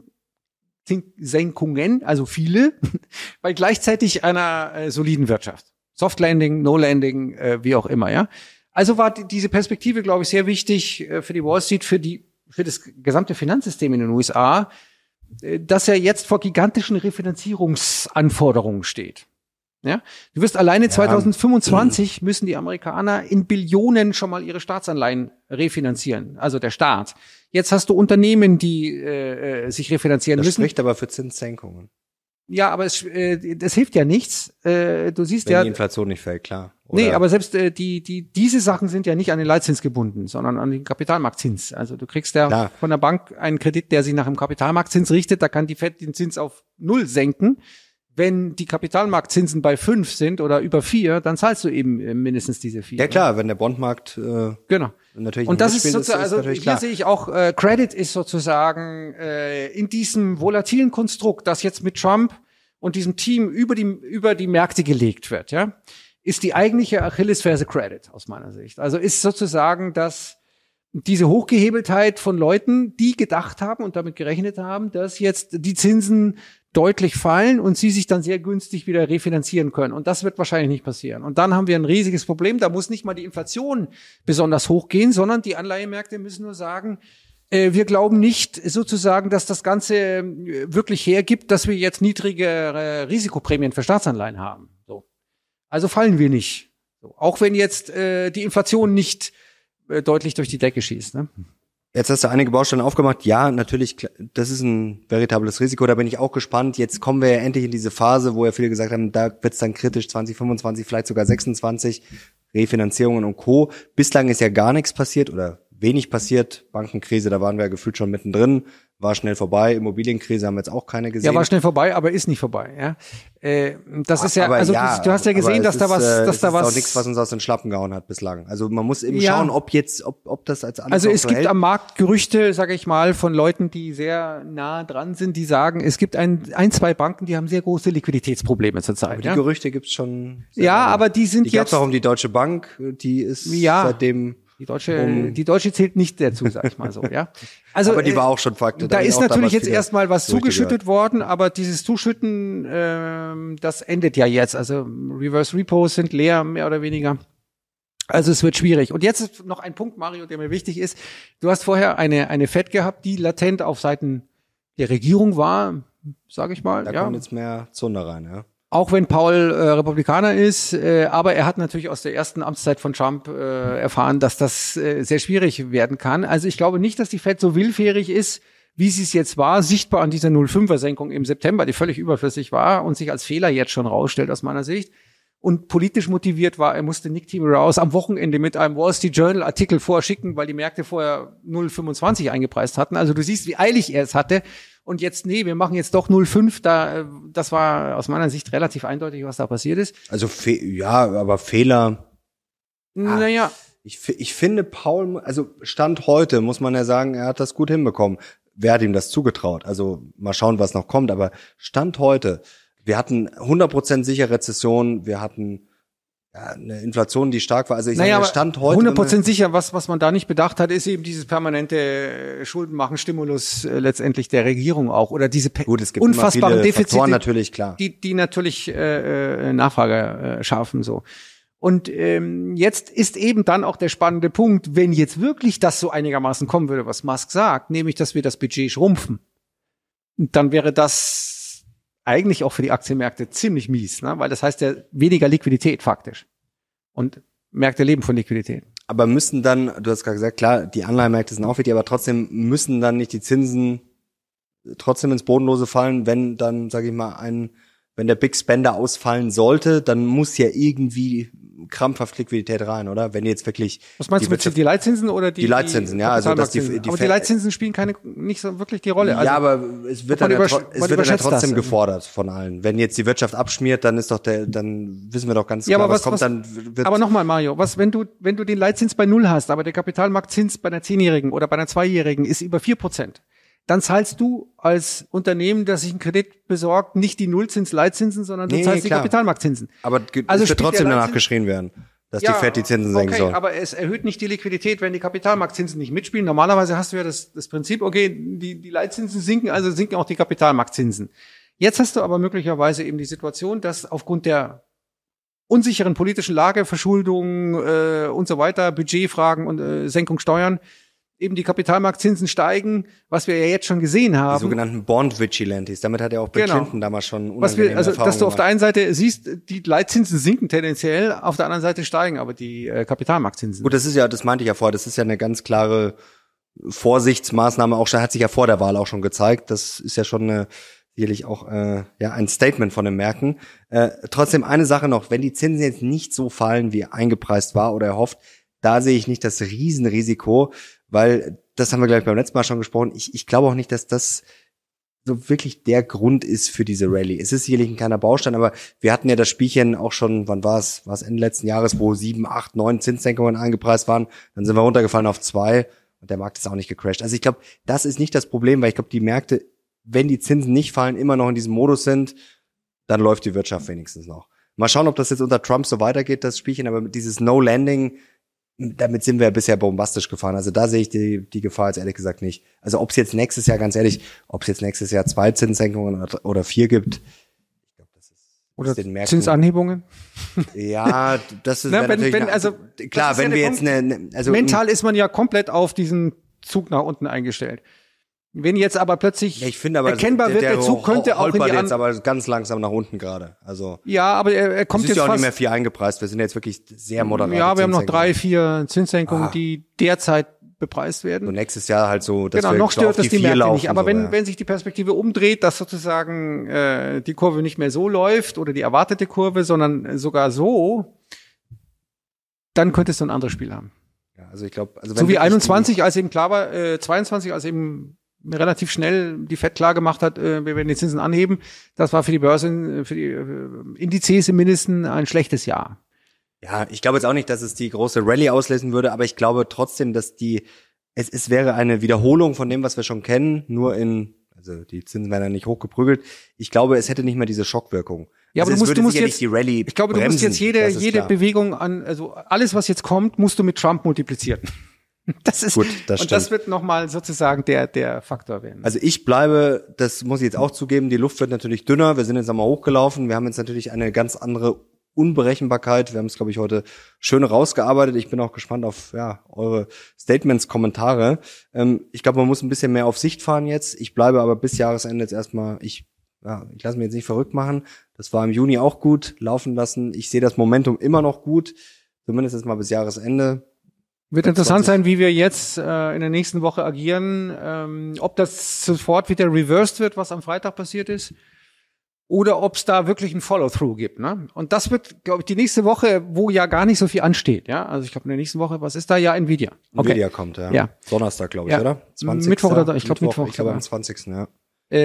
Zinssenkungen, also viele, bei gleichzeitig einer äh, soliden Wirtschaft. Soft Landing, No Landing, äh, wie auch immer, ja. Also war die, diese Perspektive, glaube ich, sehr wichtig äh, für die Wall Street, für die, für das gesamte Finanzsystem in den U S A, äh, dass er jetzt vor gigantischen Refinanzierungsanforderungen steht. Ja, du wirst alleine ja. zwanzig fünfundzwanzig mhm. müssen die Amerikaner in Billionen schon mal ihre Staatsanleihen refinanzieren, also der Staat. Jetzt hast du Unternehmen, die äh, sich refinanzieren das müssen. Das spricht aber für Zinssenkungen. Ja, aber es, äh, das hilft ja nichts. Äh, du siehst Wenn ja, die Inflation nicht fällt, klar. Oder nee, aber selbst äh, die die diese Sachen sind ja nicht an den Leitzins gebunden, sondern an den Kapitalmarktzins. Also du kriegst ja klar. Von der Bank einen Kredit, der sich nach dem Kapitalmarktzins richtet. Da kann die Fed den Zins auf null senken. Wenn die Kapitalmarktzinsen bei fünf sind oder über vier, dann zahlst du eben mindestens diese vier. Ja klar, wenn der Bondmarkt äh, genau. natürlich und das ist sozusagen, ist, ist also hier klar. sehe ich auch, äh, Credit ist sozusagen äh, in diesem volatilen Konstrukt, das jetzt mit Trump und diesem Team über die über die Märkte gelegt wird, ja, ist die eigentliche Achillesferse Credit aus meiner Sicht. Also ist sozusagen das diese Hochgehebeltheit von Leuten, die gedacht haben und damit gerechnet haben, dass jetzt die Zinsen deutlich fallen und sie sich dann sehr günstig wieder refinanzieren können. Und das wird wahrscheinlich nicht passieren. Und dann haben wir ein riesiges Problem. Da muss nicht mal die Inflation besonders hoch gehen, sondern die Anleihemärkte müssen nur sagen, äh, wir glauben nicht sozusagen, dass das Ganze wirklich hergibt, dass wir jetzt niedrigere Risikoprämien für Staatsanleihen haben. So. Also fallen wir nicht. So. Auch wenn jetzt äh, die Inflation nicht äh, deutlich durch die Decke schießt, ne? Jetzt hast du einige Baustellen aufgemacht. Ja, natürlich, das ist ein veritables Risiko. Da bin ich auch gespannt. Jetzt kommen wir ja endlich in diese Phase, wo ja viele gesagt haben, da wird's dann kritisch, zwanzig fünfundzwanzig, vielleicht sogar sechsundzwanzig, Refinanzierungen und Co. Bislang ist ja gar nichts passiert oder wenig passiert. Bankenkrise, da waren wir ja gefühlt schon mittendrin. War schnell vorbei. Immobilienkrise haben wir jetzt auch keine gesehen. Ja, war schnell vorbei, aber ist nicht vorbei. Ja, äh, das ist ja, aber also ja, du, du hast ja gesehen, dass ist, da was, dass es da ist was. auch nichts, was uns aus den Schlappen gehauen hat bislang. Also man muss eben ja. schauen, ob jetzt, ob, ob das als alles Also es so gibt hält. am Markt Gerüchte, sage ich mal, von Leuten, die sehr nah dran sind, die sagen, es gibt ein, ein, zwei Banken, die haben sehr große Liquiditätsprobleme zurzeit. Aber die ja? Gerüchte gibt's schon. Ja, lange. aber die sind die jetzt. gab's auch um die Deutsche Bank, die ist ja. seitdem Die deutsche, um, die deutsche zählt nicht dazu, sag ich mal so, ja. Also, aber die war auch schon Fakt. Da, da ist natürlich jetzt erstmal was zugeschüttet worden, aber dieses Zuschütten, ähm, das endet ja jetzt. Also Reverse Repos sind leer, mehr oder weniger. Also es wird schwierig. Und jetzt ist noch ein Punkt, Mario, der mir wichtig ist. Du hast vorher eine, eine Fed gehabt, die latent auf Seiten der Regierung war, sage ich mal. Da ja. kommt jetzt mehr Zunder rein, ja. Auch wenn Paul äh, Republikaner ist, äh, aber er hat natürlich aus der ersten Amtszeit von Trump äh, erfahren, dass das äh, sehr schwierig werden kann. Also ich glaube nicht, dass die Fed so willfährig ist, wie sie es jetzt war, sichtbar an dieser null Komma fünfer-Senkung im September, die völlig überflüssig war und sich als Fehler jetzt schon rausstellt aus meiner Sicht. Und politisch motiviert war, er musste Nick Timiraos am Wochenende mit einem Wall Street Journal Artikel vorschicken, weil die Märkte vorher null Komma fünfundzwanzig eingepreist hatten. Also du siehst, wie eilig er es hatte. Und jetzt, nee, wir machen jetzt doch null Komma fünf. Da, das war aus meiner Sicht relativ eindeutig, was da passiert ist. Also, Fe- ja, aber Fehler. Naja. Ah, ich, ich finde, Paul, also Stand heute, muss man ja sagen, er hat das gut hinbekommen. Wer hat ihm das zugetraut? Also, mal schauen, was noch kommt. Aber Stand heute, wir hatten hundert Prozent sicher Rezession, wir hatten ja, eine Inflation, die stark war. Also ich naja, sage, Stand heute. hundert Prozent sicher, was, was man da nicht bedacht hat, ist eben dieses permanente Schuldenmachen-Stimulus äh, letztendlich der Regierung auch. Oder diese pe- Gut, es gibt unfassbaren immer viele Defizite, Faktoren, natürlich, klar. Die, die natürlich äh, äh, Nachfrage äh, schaffen, so. Und ähm, jetzt ist eben dann auch der spannende Punkt, wenn jetzt wirklich das so einigermaßen kommen würde, was Musk sagt, nämlich, dass wir das Budget schrumpfen, dann wäre das eigentlich auch für die Aktienmärkte ziemlich mies, ne? Weil das heißt ja weniger Liquidität faktisch. Und Märkte leben von Liquidität. Aber müssen dann, du hast gerade gesagt, klar, die Anleihenmärkte sind auch wichtig, aber trotzdem müssen dann nicht die Zinsen trotzdem ins Bodenlose fallen, wenn dann, sage ich mal, ein, wenn der Big Spender ausfallen sollte, dann muss ja irgendwie krampfhaft Liquidität rein, oder? Wenn jetzt wirklich. Was meinst du mit die Leitzinsen oder die? Die Leitzinsen, ja, also dass die, die aber die Leitzinsen spielen keine nicht so wirklich die Rolle. Also, ja, aber es wird dann, ja, es wird dann ja trotzdem das, gefordert von allen. Wenn jetzt die Wirtschaft abschmiert, dann ist doch der, dann wissen wir doch ganz ja, klar, aber was, was kommt was, dann. Wird aber nochmal, Mario, was wenn du wenn du den Leitzins bei null hast, aber der Kapitalmarktzins bei einer Zehnjährigen oder bei einer Zweijährigen ist über vier Prozent, dann zahlst du als Unternehmen, das sich einen Kredit besorgt, nicht die Nullzins-Leitzinsen, sondern du nee, zahlst nee, die Kapitalmarktzinsen. Aber also es wird trotzdem danach geschrien werden, dass ja, die Fed die Zinsen senken okay, soll. Aber es erhöht nicht die Liquidität, wenn die Kapitalmarktzinsen nicht mitspielen. Normalerweise hast du ja das, das Prinzip, okay, die, die Leitzinsen sinken, also sinken auch die Kapitalmarktzinsen. Jetzt hast du aber möglicherweise eben die Situation, dass aufgrund der unsicheren politischen Lage, Verschuldung äh, und so weiter, Budgetfragen und äh, Senkung Steuern, eben die Kapitalmarktzinsen steigen, was wir ja jetzt schon gesehen haben. Die sogenannten Bond-Vigilantes. Damit hat ja auch Bill genau. Clinton damals schon unangenehme was wir, also, Erfahrungen dass du auf gemacht. der einen Seite siehst, die Leitzinsen sinken tendenziell, auf der anderen Seite steigen aber die äh, Kapitalmarktzinsen. Gut, das ist ja, das meinte ich ja vorher, das ist ja eine ganz klare Vorsichtsmaßnahme, auch schon, hat sich ja vor der Wahl auch schon gezeigt. Das ist ja schon eine, sicherlich auch äh, ja ein Statement von den Märkten. Äh, trotzdem eine Sache noch, wenn die Zinsen jetzt nicht so fallen, wie eingepreist war oder erhofft, da sehe ich nicht das Riesenrisiko, weil, das haben wir gleich beim letzten Mal schon gesprochen, ich, ich glaube auch nicht, dass das so wirklich der Grund ist für diese Rallye. Es ist sicherlich ein kleiner Baustein, aber wir hatten ja das Spielchen auch schon, wann war es? War es Ende letzten Jahres, wo sieben, acht, neun Zinssenkungen eingepreist waren, dann sind wir runtergefallen auf zwei und der Markt ist auch nicht gecrashed. Also ich glaube, das ist nicht das Problem, weil ich glaube, die Märkte, wenn die Zinsen nicht fallen, immer noch in diesem Modus sind, dann läuft die Wirtschaft wenigstens noch. Mal schauen, ob das jetzt unter Trump so weitergeht, das Spielchen, aber mit dieses No-Landing, damit sind wir bisher bombastisch gefahren. Also da sehe ich die, die Gefahr jetzt ehrlich gesagt nicht. Also ob es jetzt nächstes Jahr, ganz ehrlich, ob es jetzt nächstes Jahr zwei Zinssenkungen oder, oder vier gibt, ich glaube, das ist oder den Märkten, Zinsanhebungen. Ja, das ist Na, wenn, natürlich wenn, eine, also klar, wenn ja wir jetzt eine, also mental ist man ja komplett auf diesen Zug nach unten eingestellt. Wenn jetzt aber plötzlich ja, ich finde aber, erkennbar der, wird, der, der Zug könnte auch in die jetzt aber ganz langsam nach unten gerade. Also ja, aber er, er kommt es ist jetzt ja auch fast, nicht mehr viel eingepreist. Wir sind jetzt wirklich sehr moderat. Ja, wir haben noch drei, vier Zinssenkungen, ah. die derzeit bepreist werden. Und nächstes Jahr halt so, dass genau, wir noch stört das die, die Märkte nicht. Aber so, wenn ja. wenn sich die Perspektive umdreht, dass sozusagen äh, die Kurve nicht mehr so läuft oder die erwartete Kurve, sondern sogar so, dann könntest du ein anderes Spiel haben. Ja, also ich glaube, also so wie einundzwanzig, als eben klar war, äh, zweiundzwanzig, als eben relativ schnell die Fed klar gemacht hat, äh, wir werden die Zinsen anheben. Das war für die Börsen, für die äh, Indizes im Mindesten ein schlechtes Jahr. Ja, ich glaube jetzt auch nicht, dass es die große Rallye auslösen würde, aber ich glaube trotzdem, dass die, es, es wäre eine Wiederholung von dem, was wir schon kennen, nur in, also die Zinsen werden ja nicht hochgeprügelt. Ich glaube, es hätte nicht mehr diese Schockwirkung. Ja, aber also du musst, du musst jetzt, die Rallye ich glaube, du bremsen, musst jetzt jede, jede klar. Bewegung an, also alles, was jetzt kommt, musst du mit Trump multiplizieren. Das ist, gut, das und stimmt. das wird nochmal sozusagen der, der Faktor werden. Also ich bleibe, das muss ich jetzt auch zugeben, die Luft wird natürlich dünner. Wir sind jetzt einmal hochgelaufen. Wir haben jetzt natürlich eine ganz andere Unberechenbarkeit. Wir haben es, glaube ich, heute schön rausgearbeitet. Ich bin auch gespannt auf ja eure Statements, Kommentare. Ähm, ich glaube, man muss ein bisschen mehr auf Sicht fahren jetzt. Ich bleibe aber bis Jahresende jetzt erstmal, ich ja, ich lasse mich jetzt nicht verrückt machen. Das war im Juni auch gut, laufen lassen. Ich sehe das Momentum immer noch gut, zumindest jetzt mal bis Jahresende. Wird interessant sein, wie wir jetzt äh, in der nächsten Woche agieren, ähm, ob das sofort wieder reversed wird, was am Freitag passiert ist, oder ob es da wirklich ein Follow-through gibt. Ne? Und das wird, glaube ich, die nächste Woche, wo ja gar nicht so viel ansteht. Ja, also ich glaube in der nächsten Woche, was ist da? Ja, Nvidia. Okay. Nvidia kommt, ja. ja. Donnerstag, glaube ich, ja. oder? zwanzigsten Mittwoch oder ich glaube Mittwoch. Mittwoch ich glaube am zwanzigsten Ja.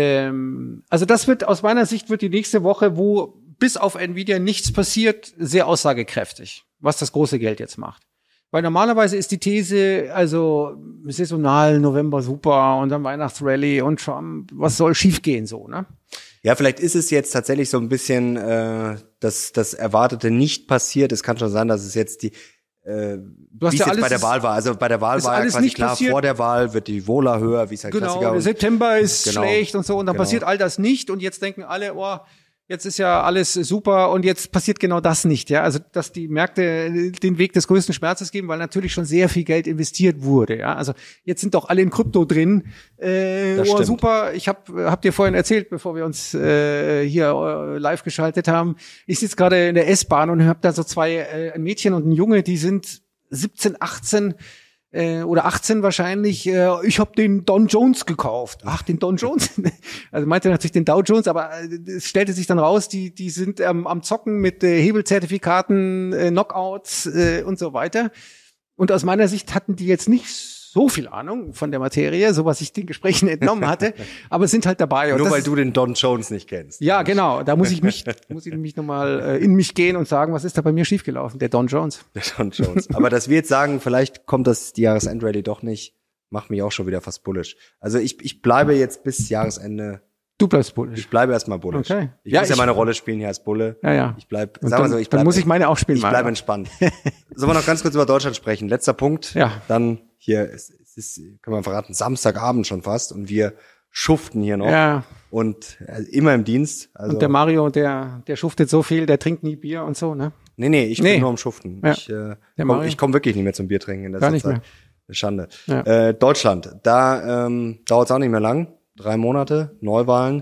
Ähm, also das wird aus meiner Sicht wird die nächste Woche, wo bis auf Nvidia nichts passiert, sehr aussagekräftig, was das große Geld jetzt macht. Weil normalerweise ist die These, also saisonal, November super und dann Weihnachtsrallye und Trump, was soll schiefgehen so, ne? Ja, vielleicht ist es jetzt tatsächlich so ein bisschen, äh, dass das Erwartete nicht passiert. Es kann schon sein, dass es jetzt die, äh, du hast wie ja es jetzt alles, bei der Wahl war. Also bei der Wahl war ja quasi nicht klar, passiert. Vor der Wahl wird die Vola höher, wie es halt genau, Klassiker. Der September ist genau, schlecht und so und dann genau. passiert all das nicht und jetzt denken alle, oh, jetzt ist ja alles super und jetzt passiert genau das nicht, ja. Also, dass die Märkte den Weg des größten Schmerzes geben, weil natürlich schon sehr viel Geld investiert wurde, ja. Also, jetzt sind doch alle in Krypto drin. Äh, das oh, stimmt. super. Ich hab, hab dir vorhin erzählt, bevor wir uns äh, hier äh, live geschaltet haben. Ich sitze gerade in der S-Bahn und habe da so zwei, äh, ein Mädchen und ein Junge, die sind siebzehn, achtzehn äh, oder achtzehn wahrscheinlich, äh, ich habe den Don Jones gekauft. Ach, den Don Jones? Also meinte natürlich den Dow Jones, aber äh, es stellte sich dann raus, die die sind ähm, am Zocken mit äh, Hebelzertifikaten, äh, Knockouts äh, und so weiter. Und aus meiner Sicht hatten die jetzt nicht so viel Ahnung von der Materie, so was ich den Gesprächen entnommen hatte, aber sind halt dabei. Und Nur das weil ist, du den Don Jones nicht kennst. ja, genau. Da muss ich mich, muss ich mich nochmal äh, in mich gehen und sagen, was ist da bei mir schiefgelaufen? Der Don Jones. Der Don Jones. Aber dass wir jetzt sagen, vielleicht kommt das die Jahresendrallye doch nicht, macht mich auch schon wieder fast bullish. Also ich ich bleibe jetzt bis Jahresende. Du bleibst bullish. Ich bleibe erstmal bullish. Okay. Ich ja, muss ja ich, meine Rolle spielen hier als Bulle. Ja, ja. Ich bleib, und sagen wir dann, so, ich bleib, dann muss ich meine auch spielen. Ich bleibe entspannt. Sollen wir noch ganz kurz über Deutschland sprechen? Letzter Punkt. Ja. Dann hier, es, es ist, kann man verraten, Samstagabend schon fast und wir schuften hier noch. Ja. Und äh, immer im Dienst. Also, und der Mario, der, der schuftet so viel, der trinkt nie Bier und so, ne? Nee, nee, ich nee. bin nur am Schuften. Ja. Ich, äh, komm, ich komme wirklich nicht mehr zum Bier trinken in der Gar nicht Zeit. mehr. Schande. Ja. Äh, Deutschland, da ähm, dauert es auch nicht mehr lang. Drei Monate, Neuwahlen.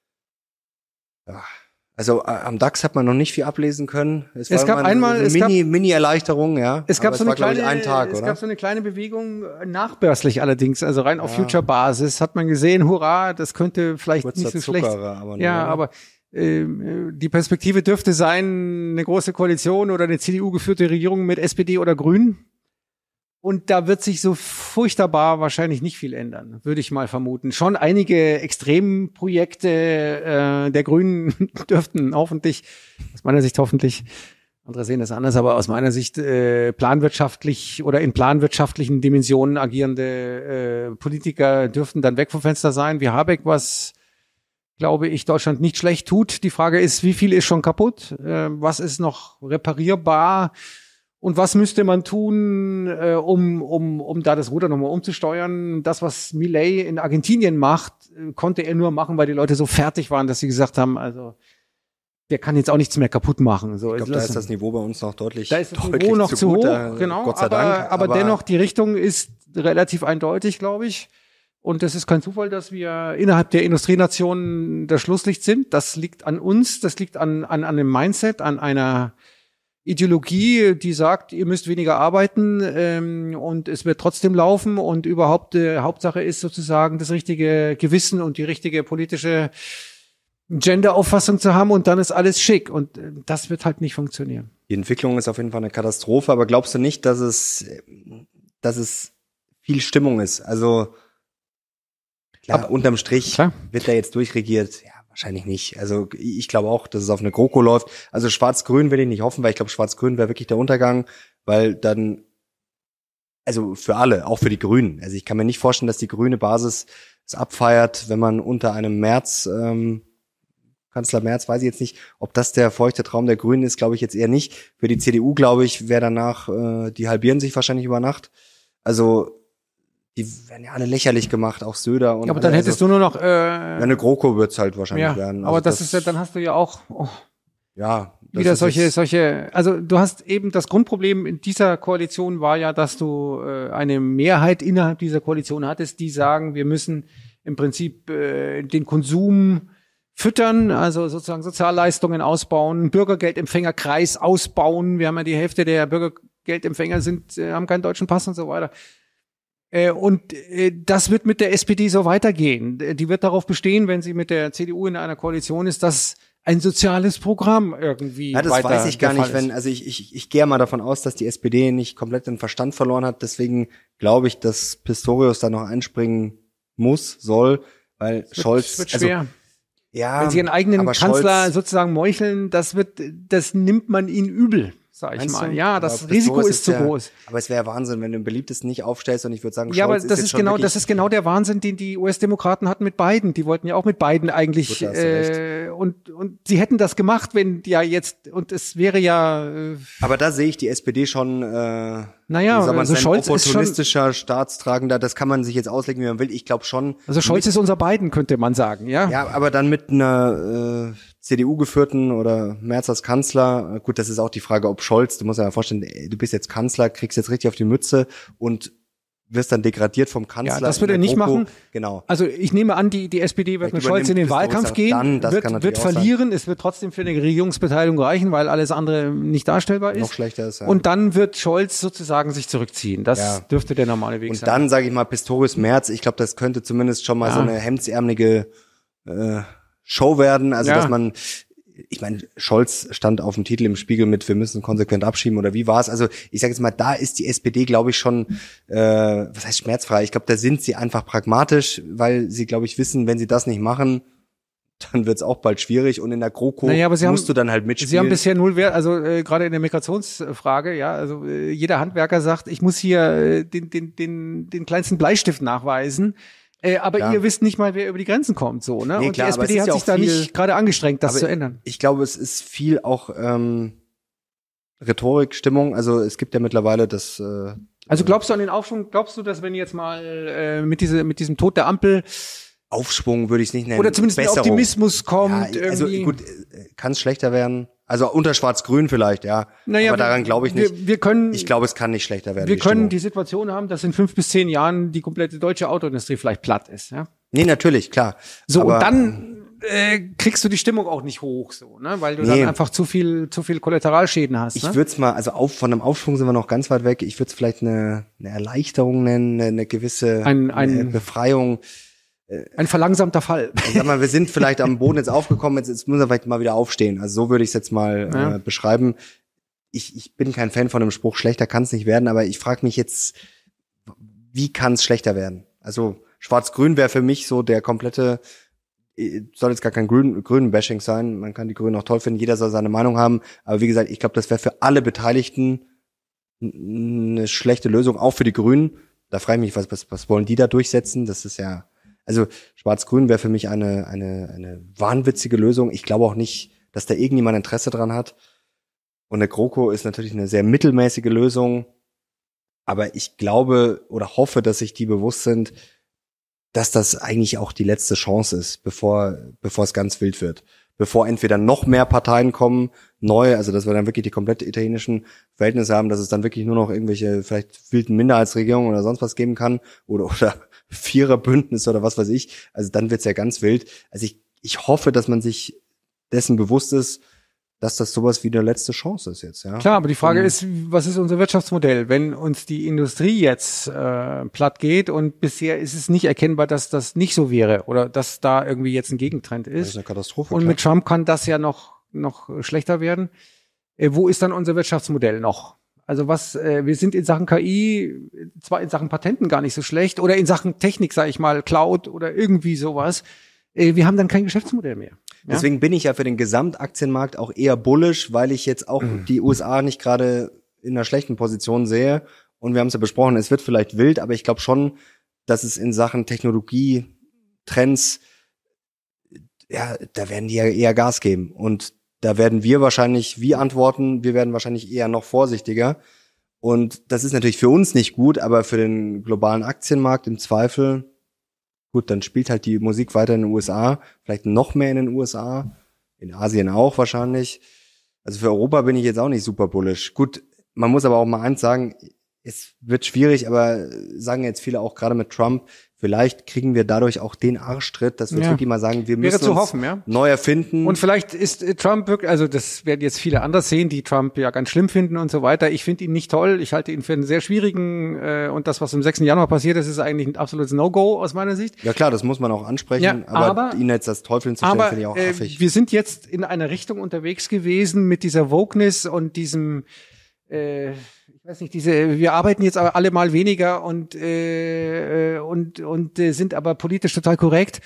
Ja. Also äh, am DAX hat man noch nicht viel ablesen können. Es, es war gab eine, einmal, eine es Mini, gab, Mini-Erleichterung, ja. Es gab Aber so es eine war, kleine, ich, ein Tag, es oder? gab so eine kleine Bewegung, nachbörslich allerdings, also rein auf Future-Basis hat man gesehen, hurra, das könnte vielleicht Kurzer nicht so Zuckerer, schlecht. Aber nur, ja, oder? aber äh, die Perspektive dürfte sein, eine große Koalition oder eine C D U-geführte Regierung mit S P D oder Grünen. Und da wird sich so furchtbar wahrscheinlich nicht viel ändern, würde ich mal vermuten. Schon einige Extremprojekte äh, der Grünen dürften hoffentlich, aus meiner Sicht hoffentlich, andere sehen das anders, aber aus meiner Sicht äh, planwirtschaftlich oder in planwirtschaftlichen Dimensionen agierende äh, Politiker dürften dann weg vom Fenster sein, wie Habeck, was, glaube ich, Deutschland nicht schlecht tut. Die Frage ist, wie viel ist schon kaputt? Äh, was ist noch reparierbar? Und was müsste man tun, äh, um, um, um da das Ruder nochmal umzusteuern? Das, was Milei in Argentinien macht, äh, konnte er nur machen, weil die Leute so fertig waren, dass sie gesagt haben, also der kann jetzt auch nichts mehr kaputt machen. So, ich glaube, da ist das Niveau bei uns noch deutlich Da ist das deutlich Niveau noch zu zu gut, hoch, da, genau. Gott sei aber, Dank. aber, aber dennoch, die Richtung ist relativ eindeutig, glaube ich. Und das ist kein Zufall, dass wir innerhalb der Industrienationen das Schlusslicht sind. Das liegt an uns, das liegt an, an, an dem Mindset, an einer Ideologie, die sagt, ihr müsst weniger arbeiten ähm, und es wird trotzdem laufen und überhaupt äh, Hauptsache ist sozusagen das richtige Gewissen und die richtige politische Gender-Auffassung zu haben und dann ist alles schick und äh, das wird halt nicht funktionieren. Die Entwicklung ist auf jeden Fall eine Katastrophe, aber glaubst du nicht, dass es, dass es viel Stimmung ist? Also klar, aber, unterm Strich klar. wird er jetzt durchregiert. Ja, wahrscheinlich nicht. Also ich glaube auch, dass es auf eine GroKo läuft. Also Schwarz-Grün will ich nicht hoffen, weil ich glaube, Schwarz-Grün wäre wirklich der Untergang, weil dann, also für alle, auch für die Grünen. Also ich kann mir nicht vorstellen, dass die grüne Basis es abfeiert, wenn man unter einem März ähm, Kanzler Merz, weiß ich jetzt nicht, ob das der feuchte Traum der Grünen ist, glaube ich jetzt eher nicht. Für die C D U, glaube ich, wäre danach, äh, die halbieren sich wahrscheinlich über Nacht. Also die werden ja alle lächerlich gemacht, auch Söder. Und ja, aber dann alle, hättest also, du nur noch... Äh, ja, eine GroKo wird's halt wahrscheinlich ja, werden. Also aber das, das ist ja, dann hast du ja auch... Oh. Ja, das wieder ist solche, jetzt, solche, also du hast eben das Grundproblem in dieser Koalition war ja, dass du äh, eine Mehrheit innerhalb dieser Koalition hattest, die sagen, wir müssen im Prinzip äh, den Konsum füttern, also sozusagen Sozialleistungen ausbauen, Bürgergeldempfängerkreis ausbauen. Wir haben ja die Hälfte der Bürgergeldempfänger sind, äh, haben keinen deutschen Pass und so weiter. Äh, und äh, das wird mit der S P D so weitergehen. Die wird darauf bestehen, wenn sie mit der C D U in einer Koalition ist, dass ein soziales Programm irgendwie ja, das weiter weiß ich gar der nicht, Fall wenn, ist. also ich, ich, ich gehe mal davon aus, dass die S P D nicht komplett den Verstand verloren hat, deswegen glaube ich, dass Pistorius da noch einspringen muss, soll, weil Es Scholz, wird also, schwer. ja, Wenn sie ihren eigenen aber Kanzler Scholz, sozusagen meucheln, das wird, das nimmt man ihnen übel, sag ich meinst mal. du? Ja, Aber das Pistorius Risiko ist zu ja, groß. Aber es wäre Wahnsinn, wenn du ein beliebtes nicht aufstellst und ich würde sagen, Ja, aber Scholz das ist, ist jetzt genau, schon das ist genau der Wahnsinn, den die U S-Demokraten hatten mit Biden. Die wollten ja auch mit Biden eigentlich, Gut, da hast du äh, und, und sie hätten das gemacht, wenn ja jetzt, und es wäre ja, äh, aber da sehe ich die S P D schon, äh, naja, wie soll man also sagen, Scholz ist schon, opportunistischer Staatstragender, das kann man sich jetzt auslegen, wie man will. Ich glaube schon. also Scholz ist unser Biden, könnte man sagen, ja. Ja, aber dann mit einer äh, C D U-geführten oder Merz als Kanzler, gut, das ist auch die Frage, ob Scholz, du musst dir ja vorstellen, ey, du bist jetzt Kanzler, kriegst jetzt richtig auf die Mütze und wirst dann degradiert vom Kanzler. Ja, das wird er in der nicht GroKo. machen. Genau. Also ich nehme an, die, die S P D wird Vielleicht mit Scholz in den übernimmt Wahlkampf Pistorius gehen, auch dann, das kann wird, natürlich wird auch sein. verlieren, es wird trotzdem für eine Regierungsbeteiligung reichen, weil alles andere nicht darstellbar ist. Noch schlechter ist, ja. Und dann wird Scholz sozusagen sich zurückziehen. Das Ja. dürfte der normale Weg Und sein. dann, sage ich mal, Pistorius Merz, ich glaube, das könnte zumindest schon mal Ja. so eine hemdsärmelige äh, Show werden. Also, Ja. dass man, ich meine, Scholz stand auf dem Titel im Spiegel mit, wir müssen konsequent abschieben oder wie war es? Also, ich sage jetzt mal, da ist die S P D, glaube ich, schon, äh, was heißt schmerzfrei? Ich glaube, da sind sie einfach pragmatisch, weil sie, glaube ich, wissen, wenn sie das nicht machen, dann wird es auch bald schwierig und in der GroKo Naja, aber sie musst haben- du dann halt mitspielen. Sie haben bisher null Wert, also äh, gerade in der Migrationsfrage, ja, also äh, jeder Handwerker sagt, ich muss hier äh, den, den, den, den kleinsten Bleistift nachweisen. Äh, aber Ja. ihr wisst nicht mal, wer über die Grenzen kommt, so, ne? Nee, Und klar, die aber S P D es ist hat ja sich auch da viel- nicht gerade angestrengt, das Aber zu ändern. Ich glaube, es ist viel auch ähm, Rhetorik, Stimmung. Also es gibt ja mittlerweile das äh, Also glaubst du an den Aufschwung? Glaubst du, dass wenn jetzt mal äh, mit diese mit diesem Tod der Ampel Aufschwung würde ich es nicht nennen. oder zumindest ein Besserung. Optimismus kommt, Ja, also irgendwie? gut, kann es schlechter werden? Also unter Schwarz-Grün vielleicht, ja. Naja, aber daran glaube ich nicht. Wir, wir können, Ich glaube, es kann nicht schlechter werden. wir die können Stimmung. die Situation haben, dass in fünf bis zehn Jahren die komplette deutsche Autoindustrie vielleicht platt ist, ja. Nee, natürlich, klar. So, aber, und dann äh, kriegst du die Stimmung auch nicht hoch, so, ne? Weil du Nee. dann einfach zu viel, zu viel Kollateralschäden hast. Ich Ne? würde es mal, also auf, von einem Aufschwung sind wir noch ganz weit weg. Ich würde es vielleicht eine, eine Erleichterung nennen, eine, eine gewisse Ein- ein- eine Befreiung. Ein verlangsamter Fall. Ich sag mal, wir sind vielleicht am Boden jetzt aufgekommen, jetzt, jetzt müssen wir vielleicht mal wieder aufstehen. Also so würde ich es jetzt mal Ja. äh, beschreiben. Ich, ich bin kein Fan von dem Spruch, schlechter kann es nicht werden, aber ich frage mich jetzt, wie kann es schlechter werden? Also Schwarz-Grün wäre für mich so der komplette, äh, soll jetzt gar kein Grün, Grünen-Bashing sein, man kann die Grünen auch toll finden, jeder soll seine Meinung haben, aber wie gesagt, ich glaube, das wäre für alle Beteiligten n- eine schlechte Lösung, auch für die Grünen. Da frage ich mich, was, was, was wollen die da durchsetzen? Das ist ja, also Schwarz-Grün wäre für mich eine, eine, eine wahnwitzige Lösung. Ich glaube auch nicht, dass da irgendjemand Interesse dran hat. Und eine GroKo ist natürlich eine sehr mittelmäßige Lösung. Aber ich glaube oder hoffe, dass sich die bewusst sind, dass das eigentlich auch die letzte Chance ist, bevor, bevor es ganz wild wird. Bevor entweder noch mehr Parteien kommen, neu, also dass wir dann wirklich die komplett italienischen Verhältnisse haben, dass es dann wirklich nur noch irgendwelche vielleicht wilden Minderheitsregierungen oder sonst was geben kann oder, oder Viererbündnis oder was weiß ich. Also dann wird's ja ganz wild. Also ich, ich hoffe, dass man sich dessen bewusst ist, dass das sowas wie eine letzte Chance ist jetzt, ja. Klar, aber die Frage Um, ist, was ist unser Wirtschaftsmodell? Wenn uns die Industrie jetzt äh, platt geht und bisher ist es nicht erkennbar, dass das nicht so wäre oder dass da irgendwie jetzt ein Gegentrend Das ist. ist eine Katastrophe. Und klar. mit Trump kann das ja noch noch schlechter werden. Äh, wo ist dann unser Wirtschaftsmodell noch? Also was, äh, wir sind in Sachen K I, zwar in Sachen Patenten gar nicht so schlecht oder in Sachen Technik, sage ich mal, Cloud oder irgendwie sowas. Äh, wir haben dann kein Geschäftsmodell mehr. Ja? Deswegen bin ich ja für den Gesamtaktienmarkt auch eher bullish, weil ich jetzt auch Mhm. die U S A nicht gerade in einer schlechten Position sehe. Und wir haben es ja besprochen, es wird vielleicht wild, aber ich glaube schon, dass es in Sachen Technologie, Trends ja, da werden die ja eher Gas geben. Und da werden wir wahrscheinlich, wie antworten, wir werden wahrscheinlich eher noch vorsichtiger. Und das ist natürlich für uns nicht gut, aber für den globalen Aktienmarkt im Zweifel, gut, dann spielt halt die Musik weiter in den U S A, vielleicht noch mehr in den U S A, in Asien auch wahrscheinlich. Also für Europa bin ich jetzt auch nicht super bullish. Gut, man muss aber auch mal eins sagen, es wird schwierig, aber sagen jetzt viele auch gerade mit Trump, vielleicht kriegen wir dadurch auch den Arschtritt, dass wir ja. wirklich mal sagen, wir müssen zu uns hoffen, ja. neu erfinden. Und vielleicht ist äh, Trump wirklich, also das werden jetzt viele anders sehen, die Trump ja ganz schlimm finden und so weiter. Ich finde ihn nicht toll. Ich halte ihn für einen sehr schwierigen äh, und das, was am sechsten Januar passiert ist, ist eigentlich ein absolutes No-Go aus meiner Sicht. Ja klar, das muss man auch ansprechen, Ja, aber, aber ihn jetzt als Teufel hinzustellen, finde ich auch äh, affig. wir sind jetzt in einer Richtung unterwegs gewesen mit dieser Wokeness und diesem äh, ich weiß nicht, diese, wir arbeiten jetzt aber alle mal weniger und äh, und und äh, sind aber politisch total korrekt.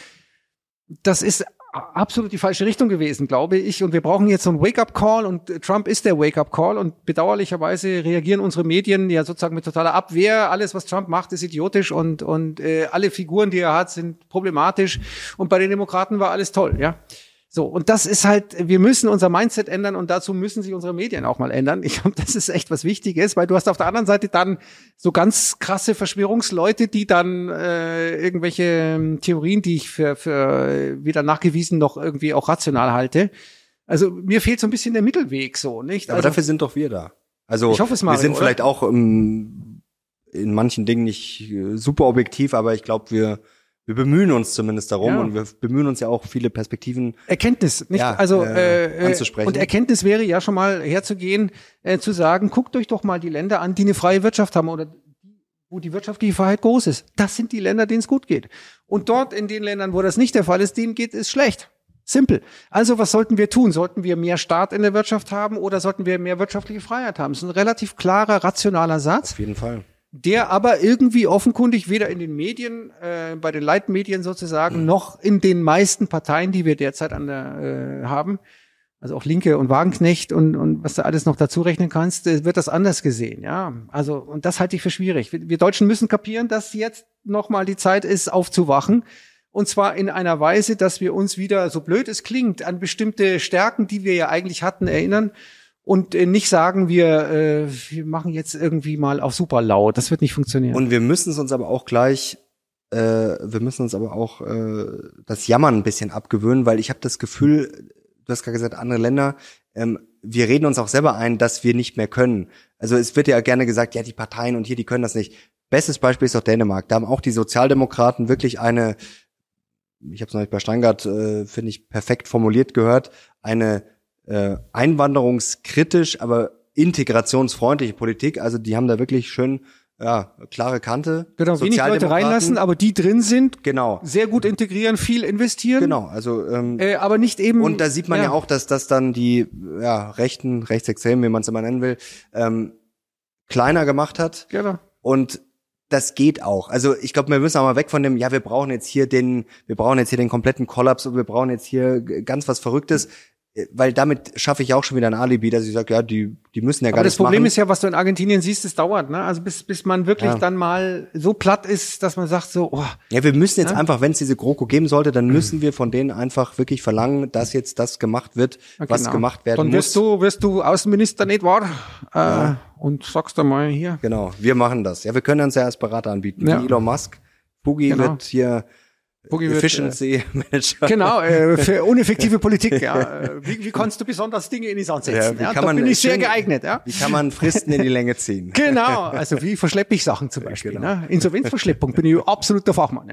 Das ist absolut die falsche Richtung gewesen, glaube ich. Und wir brauchen jetzt so einen Wake-up-Call und Trump ist der Wake-up-Call und bedauerlicherweise reagieren unsere Medien ja sozusagen mit totaler Abwehr. Alles, was Trump macht, ist idiotisch und und äh, alle Figuren, die er hat, sind problematisch. Und bei den Demokraten war alles toll, ja. So, und das ist halt, wir müssen unser Mindset ändern und dazu müssen sich unsere Medien auch mal ändern. Ich glaube, das ist echt was Wichtiges, weil du hast auf der anderen Seite dann so ganz krasse Verschwörungsleute, die dann äh, irgendwelche Theorien, die ich für, für wieder nachgewiesen noch irgendwie auch rational halte. Also mir fehlt so ein bisschen der Mittelweg so, nicht? Aber also, dafür sind doch wir da. Also ich hoffe es, Mario, wir sind oder? vielleicht auch um, in manchen Dingen nicht äh, super objektiv, aber ich glaube, wir Wir bemühen uns zumindest darum Ja. und wir bemühen uns ja auch viele Perspektiven Erkenntnis, nicht? Ja, also äh, äh, anzusprechen. Und Erkenntnis wäre ja schon mal herzugehen, äh, zu sagen, guckt euch doch mal die Länder an, die eine freie Wirtschaft haben oder wo die wirtschaftliche Freiheit groß ist. Das sind die Länder, denen es gut geht. Und dort in den Ländern, wo das nicht der Fall ist, denen geht es schlecht. Simpel. Also was sollten wir tun? Sollten wir mehr Staat in der Wirtschaft haben oder sollten wir mehr wirtschaftliche Freiheit haben? Das ist ein relativ klarer, rationaler Satz. auf jeden Fall. Der aber irgendwie offenkundig weder in den Medien, äh, bei den Leitmedien sozusagen, mhm. noch in den meisten Parteien, die wir derzeit an der äh, haben, also auch Linke und Wagenknecht und und was du alles noch dazu rechnen kannst, äh, wird das anders gesehen, ja. Also und das halte ich für schwierig. Wir, wir Deutschen müssen kapieren, dass jetzt nochmal die Zeit ist, aufzuwachen. Und zwar in einer Weise, dass wir uns wieder, so blöd es klingt, an bestimmte Stärken, die wir ja eigentlich hatten, erinnern. Und äh, nicht sagen, wir äh, wir machen jetzt irgendwie mal auf super laut. Das wird nicht funktionieren. Und wir müssen es uns aber auch gleich, äh, wir müssen uns aber auch äh, das Jammern ein bisschen abgewöhnen, weil ich habe das Gefühl, du hast gerade gesagt, andere Länder, ähm, wir reden uns auch selber ein, dass wir nicht mehr können. Also es wird ja gerne gesagt, ja, die Parteien und hier, die können das nicht. Bestes Beispiel ist doch Dänemark. Da haben auch die Sozialdemokraten wirklich eine, ich habe es noch nicht bei Steingart, äh, finde ich, perfekt formuliert gehört, eine äh, einwanderungskritisch, aber integrationsfreundliche Politik. Also die haben da wirklich schön, ja, klare Kante. Genau, wenig Leute reinlassen, aber die drin sind, genau, sehr gut integrieren, viel investieren. Genau, also ähm, äh, aber nicht eben. und da sieht man ja, ja auch, dass das dann die ja Rechten, Rechtsextremen, wie man es immer nennen will, ähm, kleiner gemacht hat. Genau. Und das geht auch. Also ich glaube, wir müssen auch mal weg von dem, ja, wir brauchen jetzt hier den, wir brauchen jetzt hier den kompletten Kollaps und wir brauchen jetzt hier ganz was Verrücktes. Weil damit schaffe ich auch schon wieder ein Alibi, dass ich sage, ja, die die müssen ja gar aber nichts das Problem machen. ist ja, was du in Argentinien siehst, es dauert, ne? Also bis bis man wirklich Ja. dann mal so platt ist, dass man sagt so, oh, Ja, wir müssen jetzt Ja? einfach, wenn es diese GroKo geben sollte, dann müssen wir von denen einfach wirklich verlangen, dass jetzt das gemacht wird, was genau. gemacht werden Dann wirst muss. du wirst du Außenminister, nicht wahr? Äh, Ja. Und sagst dann mal hier. Genau, wir machen das. Ja, wir können uns ja als Berater anbieten, Ja. wie Elon Musk. Boogie Genau. wird hier Boogie wird, Efficiency Manager. Genau, äh, für uneffektive Politik, ja. Äh, Wie, wie kannst du besonders Dinge in die Sand setzen? wie Ja, kann da man bin ich sehr schön- geeignet, ja. Wie kann man Fristen in die Länge ziehen? Genau, also wie verschleppe ich Sachen zum Beispiel. Genau. Ne? Insolvenzverschleppung bin ich absoluter Fachmann, ja.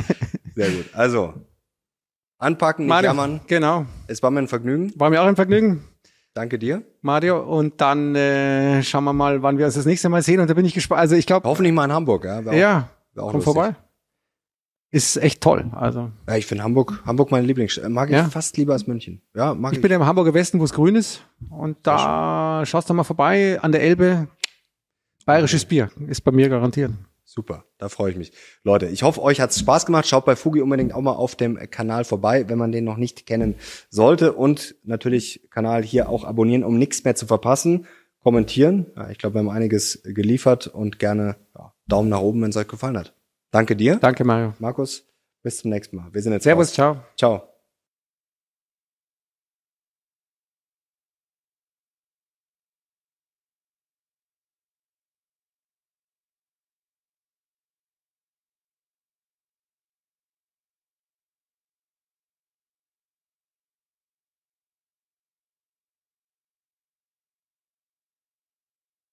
Sehr gut. Also, anpacken, nicht Mario, jammern. genau. Es war mir ein Vergnügen. War mir auch ein Vergnügen, Danke dir. Mario. Und dann äh, schauen wir mal, wann wir uns das nächste Mal sehen. Und da bin ich gespannt. Also ich glaube, Hoffentlich mal in Hamburg. Ja, Wär auch- ja, wär auch komm lustig. vorbei. Ist echt toll. Also Ja, ich finde Hamburg, Hamburg meine Lieblingsstadt. Mag ich Ja. fast lieber als München. Ja, mag ich. ich bin ja im Hamburger Westen, wo es grün ist. Und da schaust du mal vorbei an der Elbe. Bayerisches Bier ist bei mir garantiert. Super, da freue ich mich. Leute, ich hoffe, euch hat's Spaß gemacht. Schaut bei Fugi unbedingt auch mal auf dem Kanal vorbei, wenn man den noch nicht kennen sollte. Und natürlich Kanal hier auch abonnieren, um nichts mehr zu verpassen. Kommentieren. Ja, ich glaube, wir haben einiges geliefert und gerne ja, Daumen nach oben, wenn es euch gefallen hat. Danke dir. Danke, Mario. Markus, bis zum nächsten Mal. Wir sind jetzt Servus, raus. ciao. Ciao.